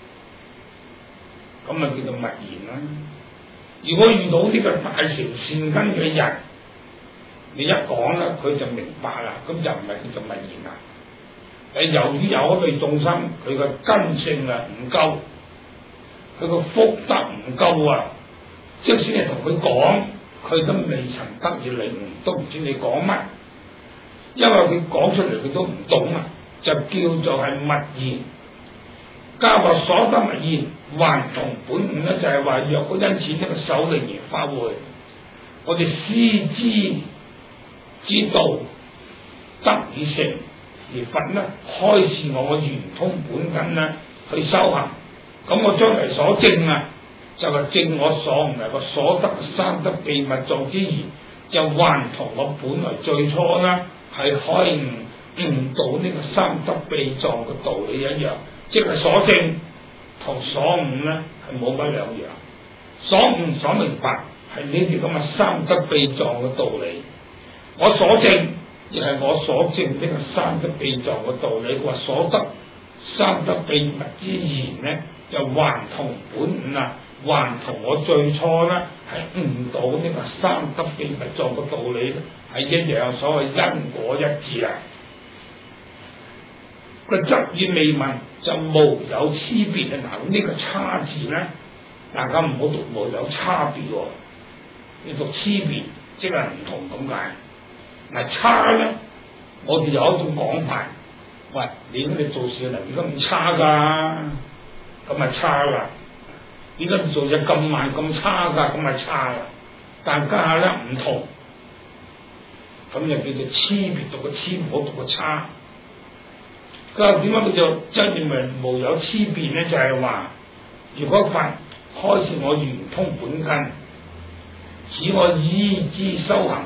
咁咪叫做密言啦。如果遇到呢個大情善根嘅人，你一講咧，佢就明白啦，咁就唔係叫做密言啦。誒，由於有一類眾生，佢個根性啊唔夠，佢個福德唔夠啊，即使你同佢講，佢都未曾得以領悟，都唔知你講乜，因為佢講出嚟佢都唔懂啊，就叫做係密言。家話所得密言，還同本悟咧，就係話若果因此呢個首楞嚴法會，我哋師知之道得以成。而佛咧開示我個圓通本根咧去修行，咁我將來所證啊，就係、是、證我所唔係個所得三得秘密藏之義，就還同我本來最初咧係可以悟到呢個三得秘藏嘅道理一樣，即係所證同所悟咧係冇乜兩樣，所悟所明白係呢啲咁嘅三得秘藏嘅道理，我所證。亦係我所證呢個三得秘藏嘅道理，話所得三得秘密之言呢，就還同本悟啊，還同我最初呢係悟到呢個三得秘密藏嘅道理咧，係一樣，所謂因果一致啊。個則與未聞就無有差別啊！嗱，咁呢個差字咧，大家唔好讀無有差別喎，你讀差別即係唔同咁解。嗱，差咧，我哋有一種講法，喂，你咁你做事能力咁差噶，咁咪差啦。點解唔做嘢咁慢咁差噶？咁咪差啦。但家下咧唔同，咁就叫做差別，讀個差唔好讀個差。佢話點解叫做真認為無有差別咧？就係、是、話，如果佛開示我圓通本根，使我依之修行。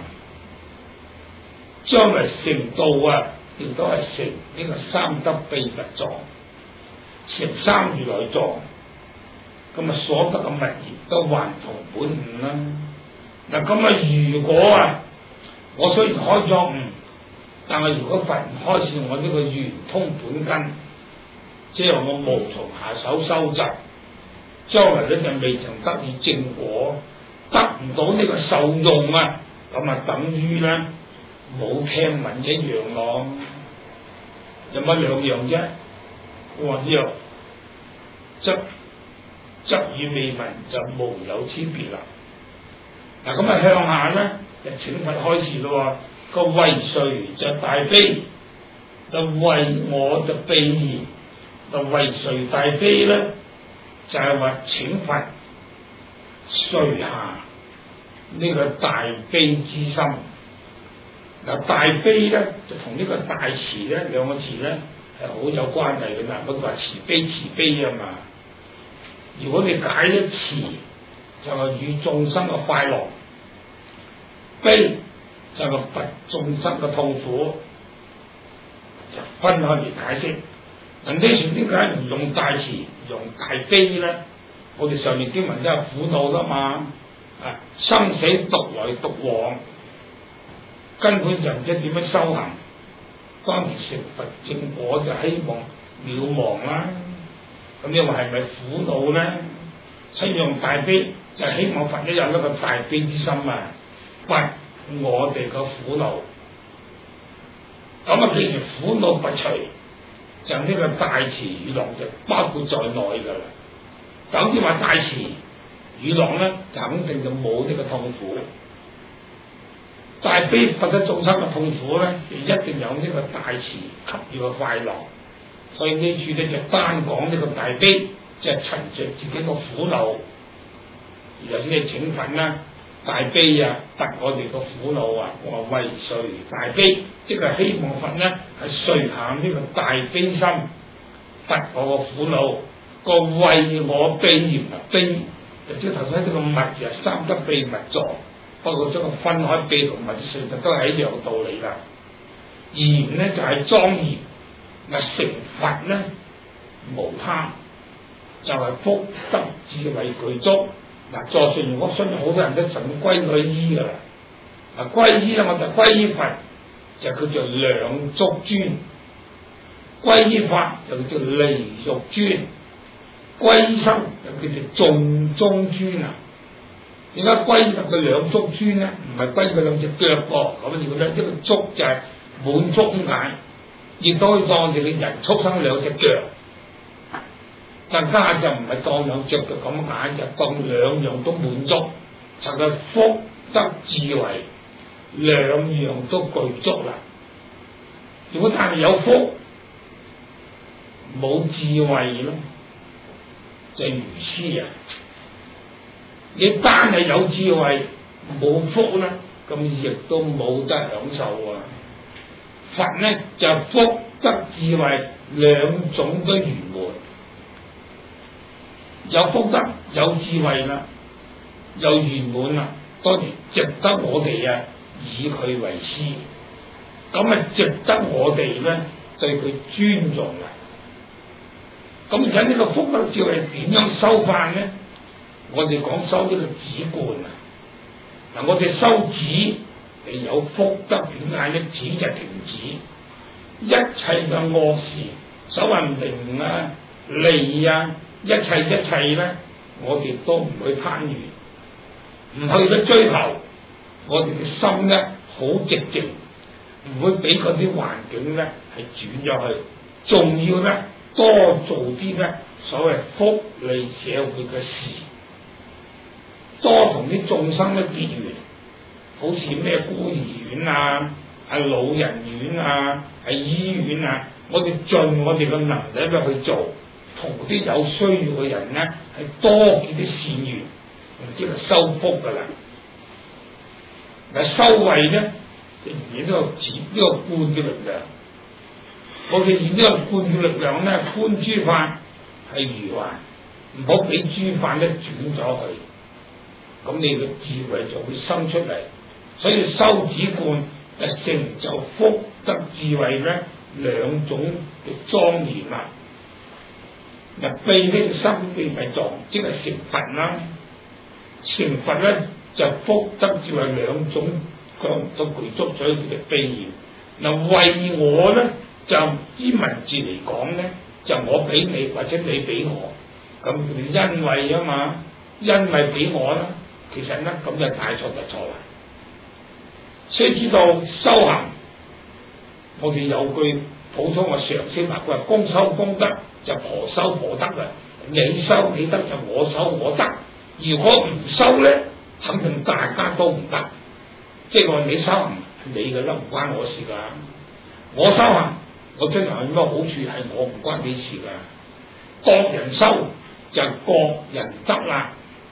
將來成道啊，亦都係成呢個三得秘密藏，成三如來藏，咁啊所得嘅密言都還同本悟啦。嗱，咁啊如果啊，我雖然開咗悟，但係如果佛唔開示我呢個圓通本根，即係我無從下手收集，將來咧就未曾得以正果，得唔到呢個受用啊，咁啊等於咧。冇聽聞一樣咯，有乜兩樣啫？我話呢樣則則與未聞就無有差別啦。嗱，咁啊向下咧就請佛開示咯，個為誰就大悲，就為我就悲言，就為誰大悲咧？就係、是、話請佛垂下呢個大悲之心。嗱，大悲咧就同呢個大慈咧兩個字咧係好有關係嘅嘛，不過話慈悲慈悲啊嘛。如果你解咗慈，就係與眾生嘅快樂；悲就係拔眾生嘅痛苦，就分開嚟解釋。嗱，呢處點解唔用大慈，用大悲咧？我哋上面經文都係苦惱噶嘛，啊，生死獨來獨往。根本就唔知點樣修行，當然成佛正果就希望渺茫啦。 咁你話係咪苦惱咧？所以用大悲就希望佛咧有一個大悲之心啊，拔我哋個苦惱。咁啊，既然苦惱不除，就呢個大慈與樂就包括在內噶啦。就好似話大慈與樂咧，就肯定就冇呢個痛苦。大悲拔得眾生嘅痛苦咧，就一定有呢個大慈給予嘅快樂。所以呢處咧就單講呢個大悲，就係陳著自己個苦惱。然後先至請佛啦，大悲啊，拔我哋個苦惱啊！我話為誰大悲？即係希望佛咧係垂下呢個大悲心，拔我個苦惱。個為我悲而唔悲，就即係頭先呢個密就係三得悲密座，不過將佢分開悲同密，其實都係一樣道理啦。言咧就係莊嚴，嗱成佛咧無他，就係、是、福德智慧具足。嗱，座上如果相信好多人都想歸佢依噶啦，嗱歸依咧我就歸依佛，就叫做兩足尊；歸依法就叫做離欲尊；歸依生就叫做眾中尊啊！點解歸依佢兩足尊咧？唔係歸佢兩隻腳噃，咁你覺得一個足就係滿足咁解，亦都可以當住嘅人畜生兩隻腳。更加就唔係當兩隻腳咁解，就當兩樣都滿足，就係福德智慧兩樣都具足啦。如果但係有福冇智慧咯，就係愚痴啊！你單係有智慧冇福啦，咁亦都冇得享受啊！佛呢就係福德智慧兩種都圓滿。有福德有智慧啦，又圓滿啦，當然值得我哋啊以佢為師，咁啊值得我哋咧對佢尊重啦。咁而家呢個福德智慧點樣修法咧？我哋講修呢個止觀啊。嗱，我哋修止係有福德，點解咧？止就停止一切嘅惡事，所謂名啊利啊。一切一切咧，我哋都唔去攀緣，唔去咗追求，我哋嘅心咧好寂靜，唔會俾嗰啲環境咧係轉咗去，仲要咧多做啲咧所謂福利社會嘅事，多同啲眾生咧結緣，好似咩孤兒院啊、係老人院啊、係醫院啊，我哋盡我哋嘅能力咧去做。同啲有需要嘅人咧，係多結啲善緣，即係修福噶啦。嗱，修慧咧，就以呢個止呢、這個觀嘅力量。我哋以呢個觀嘅力量咧，觀諸法係如幻，唔好俾諸法咧轉咗去，咁你嘅智慧就會生出嚟。所以修止觀就成就福德智慧咧兩種嘅莊嚴啦。嗱，悲呢個心悲咪狀，即係成佛啦。成佛咧就福德智慧兩種咁都具足咗佢嘅悲業。嗱，為我咧就依文字嚟講咧，就我俾你或者你俾我，咁叫因為啊嘛，因為俾我啦。其實咧咁就大錯就錯啦。所以知道修行，我哋有句普通嘅常識話，佢話公修公德。就婆修婆得啦，你修你得就我修我得。如果唔修咧，肯定大家都唔得。即係話你修行你嘅啦，唔關我事噶。我修行，我將來有咩好處係我唔關你事噶。各人修就各人得啦。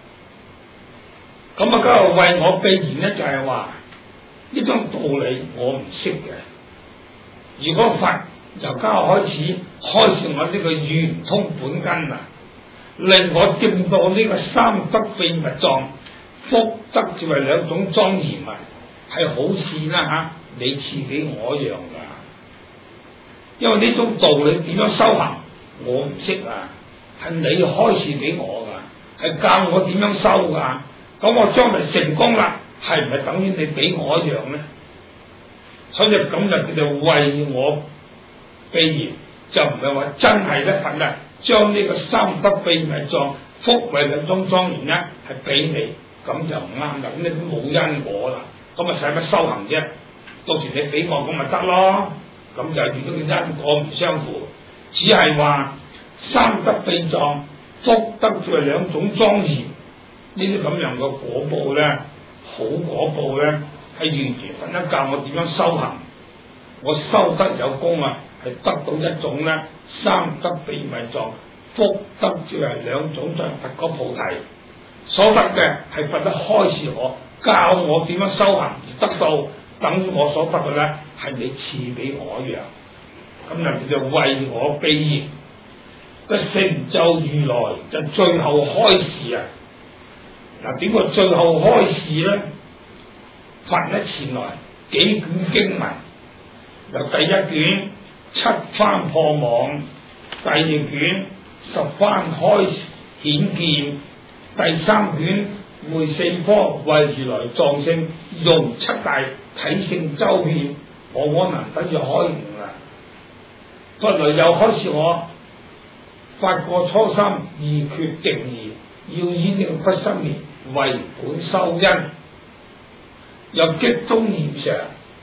咁啊，今日為我避言咧，就係話呢種道理我唔識嘅。如果佛由家開始開示我呢個圓通本根啊，令我證到呢個三德秘密藏，福德智慧兩種莊嚴啊，係好事啦嚇！你賜俾我一樣噶，因為呢種道理點樣修行，我唔識啊，係你開示俾我噶，係教我點樣修噶。咁我將來成功啦，係唔係等於你俾我一樣咧？所以咁就叫做為我。譬如就唔係話真係咧佛啊， 將呢個三德秘密藏福慧兩種莊嚴咧係俾你，咁就唔啱啦。咁你都冇因果啦，咁啊使乜修行啫？到時你俾我咁咪得咯，咁就與嗰個因果唔相符，只係話三德秘藏福德就係兩種莊嚴，呢啲咁樣嘅果報咧，好果報咧係完全佛一教我點樣修行，我修得有功啊，係得到一種咧三德秘密藏福德就係兩種就係佛果菩提所得嘅，係佛得開示我，教我點樣修行而得到，等於我所得嘅咧係你賜俾我一樣，咁人哋就為我悲業，個成就如來就最後開示啊！嗱，點個最後開示咧？佛咧前來幾卷經文，由第一卷七番破網，第二卷十番開顯見，第三卷會四科為如來藏性，用七大體性周遍，我可能等於開悟啦。後來又開示我發過初心，而決定而要以令不生滅為本修因，又激中現常，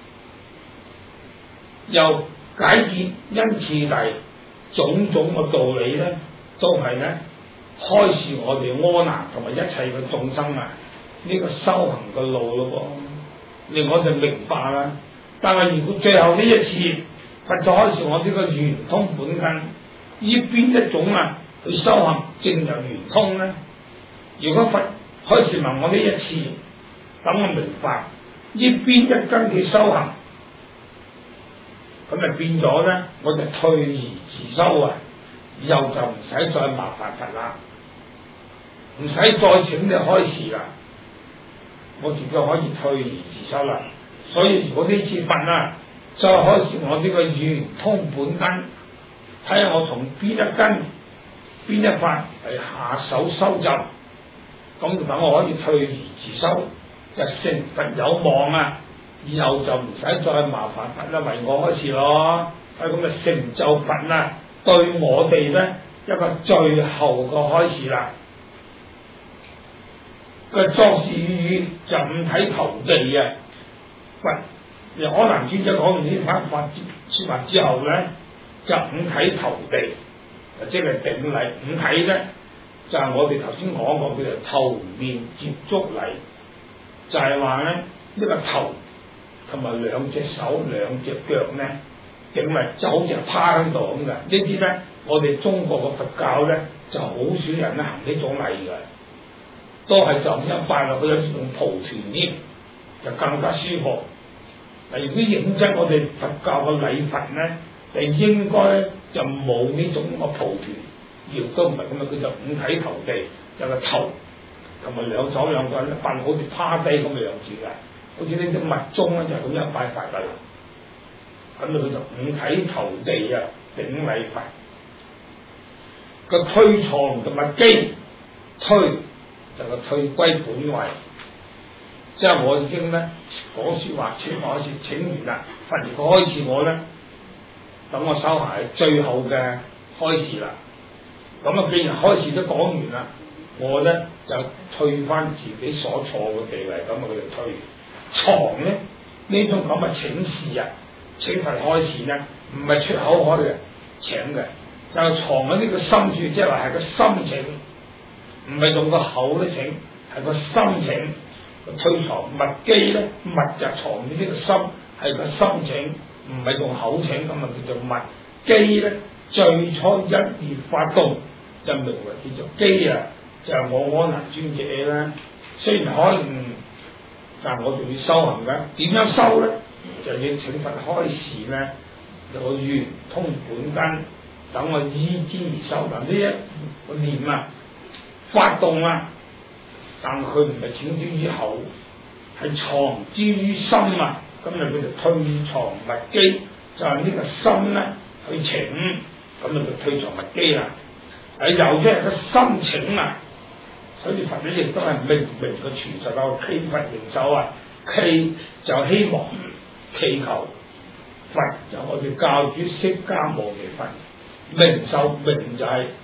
又解結因次第，種種嘅道理咧，都係咧開示我哋阿難同埋一切嘅眾生啊，呢、這個修行嘅路咯噃，令我就明白啦。但係如果最後呢一次佛就開示我呢個圓通本根，依邊一種啊去修行正入圓通咧？如果佛開示問我呢一次，等我明白依邊一根去修行，咁就變咗咧，我就退而自修啊！以後就唔使再麻煩佛啦，唔使再請你開示啦，我自己可以退而自修啦。所以如果呢次佛啊再開示我呢個圓通本根，睇下我從邊一根邊一法嚟下手修習，咁就等我可以退而自修，就成佛有望啊！以後就唔使再麻煩佛啦，為我開示咯。係咁嘅成就佛啊，對我哋咧一個最後個開示啦。個作是語就五體投地啊！佛由阿難尊者講完呢番法説話之後咧，就五體投地，即係頂禮。五體咧就係、是、我哋頭先講過，叫做頭面接觸禮，就係話咧呢、這個頭同埋兩隻手、兩隻腳咧頂禮，就好似趴喺度咁嘅。呢啲咧，我哋中國嘅佛教咧就好少人咧行呢種禮嘅，都係就咁樣拜落去，有時用蒲團添，就更加舒服。嗱，如果認真我哋佛教嘅禮佛咧，就應該咧就冇呢種咁嘅蒲團，亦都唔係咁啊，佢就五體投地，有個頭同埋兩手兩個人拜好似趴低咁嘅樣子嘅。好似呢啲密宗咧就係咁樣拜法噶啦，咁佢就五體投地啊，頂禮佛。個退藏同埋機推就個退歸本位，即係我已經咧講説話請我開始請完啦，佛如果開示我咧，等我收下係最後嘅開示啦。咁啊，既然開示都講完啦，我咧就退翻自己所坐嘅地位，咁啊佢就退。藏咧呢種咁嘅請示啊，請佛開示咧，唔係出口開嘅請嘅，就係藏喺呢個心處，即係話係個心請，唔係用個口咧請，係個心請。退藏密機咧，密就藏喺呢個心，係個心請，唔係用口請，咁啊叫做密機咧。最初一而發動，就名為叫做機啊，就係、是、我阿難尊者啦。雖然可能。但係我仲要修行嘅，點樣修咧？就要請佛開示咧，有個圓通本根，等我依之而修。嗱，呢一個念啊，發動啊，但佢唔係請之於口，係藏之於心啊。咁就叫做退藏密機，就係、是、呢個心咧去請，咁就叫退藏密機啦。係由即係個心請啊。所以佛咧亦都係明明嘅傳授到祈佛明手啊，祈就希望祈求佛就我哋教主釋迦牟尼佛明手，明就係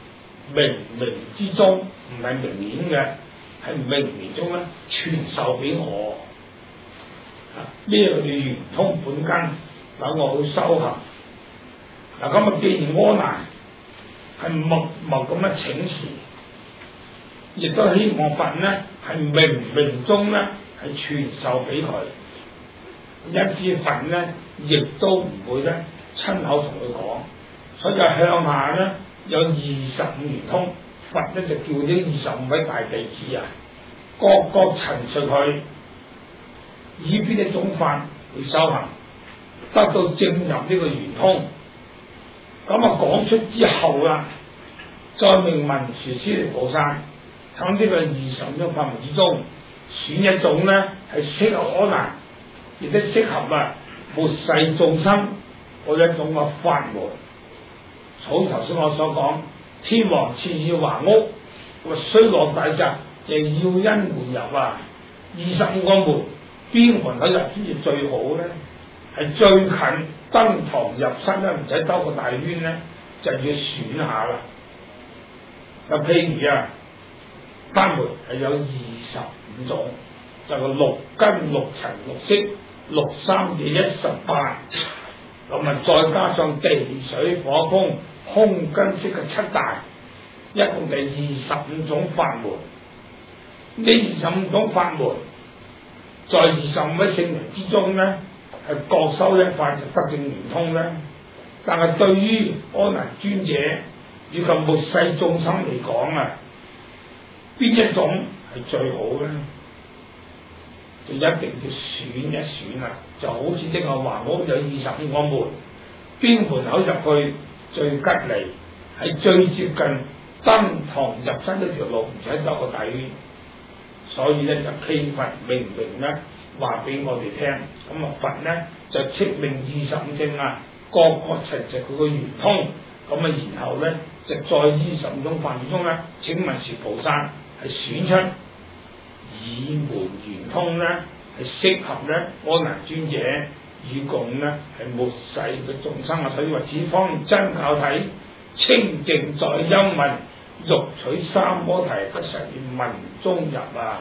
冥冥之中，唔係明顯嘅，係冥冥中咧傳授俾我。啊，呢個叫圓通本根，等我去修行。嗱，咁啊，既然阿難係默默咁樣請示，亦都希望佛咧係冥冥中咧係傳授俾佢，因此佛咧亦都唔會咧親口同佢講，所以就向下咧有二十五圓通，佛咧就叫呢二十五位大弟子啊，各各陳述佢以邊一種法去修行，得到證入呢個圓通。咁啊講出之後啦，再命文殊師利菩薩喺呢個二十五種法門之中，選一種咧係適合阿難，亦都適合啊末世眾生嗰一種嘅法門。好似頭先我所講，天王賜予華屋，咁啊雖落大宅，亦要因門入啊。二十五個門，邊門口入先至最好咧？係最近登堂入室咧，唔使兜個大圈咧，就要選下啦。就譬如啊，法門係有二十五種，就係六根、六塵、六識、六三二一十八，咁啊再加上地水火風空根識嘅七大，一共係二十五種法門。呢二十五種法門，在二十五位聖人之中咧，係各修一法就得證圓通咧。但係對於阿難尊者以及末世眾生嚟講啊，邊一種係最好咧？就一定要選一選啦。就好似呢個華屋有二十五個門，邊門口入去最吉利，係最接近登堂入室呢條路，唔使兜個大圈。所以咧就祈佛明明咧話俾我哋聽，咁啊佛咧就敕命二十五證啊，各個陳述佢個圓通，咁啊然後咧就在二十五種法門中咧，請文殊菩薩係選出以門圓通咧係適合咧阿難尊者以供咧係末世嘅眾生啊。所以話此方真教體清淨在音聞，欲取三摩提不實現文中入啊！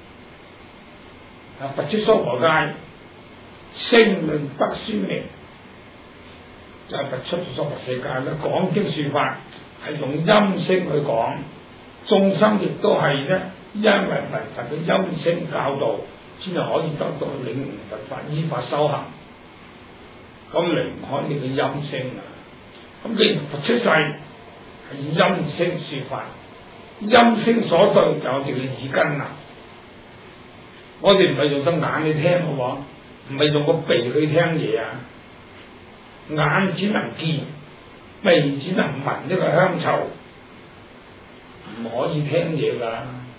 啊，佛出娑婆界，聲論得宣明，就係、是、佛出咗娑婆世界咧，講經説法係用音聲去講，眾生亦都係咧，因為聞佛嘅音聲教導，先至可以得到領悟佛法，依法修行。咁離唔開呢個音聲啊！咁既然佛出世係以音聲説法，音聲所對就我哋嘅耳根啊！我哋唔係用隻眼去聽嘅喎，唔係用個鼻去聽嘢啊！眼只能見，鼻只能聞呢個香臭，唔可以聽嘢㗎。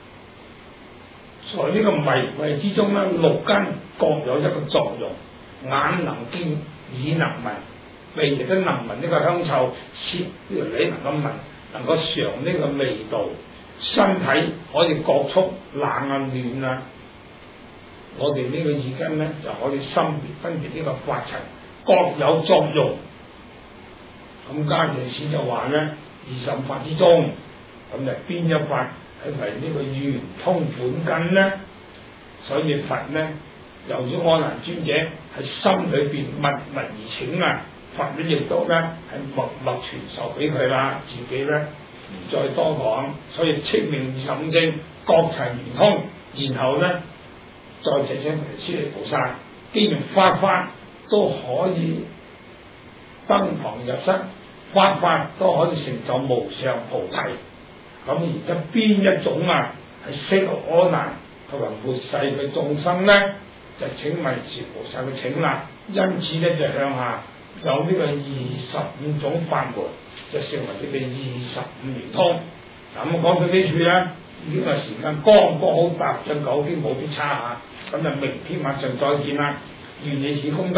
在呢個迷慧之中咧，六根各有一個作用，眼能見，耳能聞，鼻亦都能聞呢個香臭，舌呢條脷能夠聞，能夠嘗呢個味道，身體可以覺出冷啊暖啊。我哋呢個耳根咧就可以分別分別呢個法塵，各有作用。咁加上師就話咧，二十五法之中，咁就邊一法係為呢個圓通本根咧？所以佛咧，由於阿難尊者係心裏邊默默而請啊，佛咧亦都咧係默默傳授俾佢啦，自己咧唔再多講，所以敕命二十五證各陳圓通，然後咧。再提醒師利菩薩，既然法法都可以登堂入室，法法都可以成就無上菩提，咁而家邊一種啊係適合阿難同埋末世嘅眾生咧？就請文殊菩薩去請啦。因此咧就向下有呢個二十五種法門，就成為呢個二十五圓通。嗱咁講到呢處咧，已經係時間剛剛好踏進九經，冇啲差下。咁就明天晚上再見啦！願以此功德，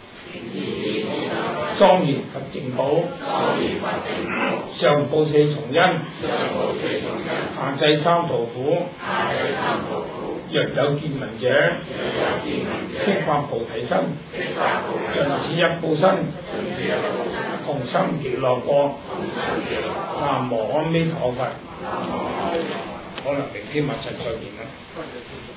莊嚴佛淨土，上報四重恩，下濟三途苦。若有見聞者，悉發菩提心，盡此一報身， 同心極樂光，南無阿彌陀佛。可能明天晚上再見啦。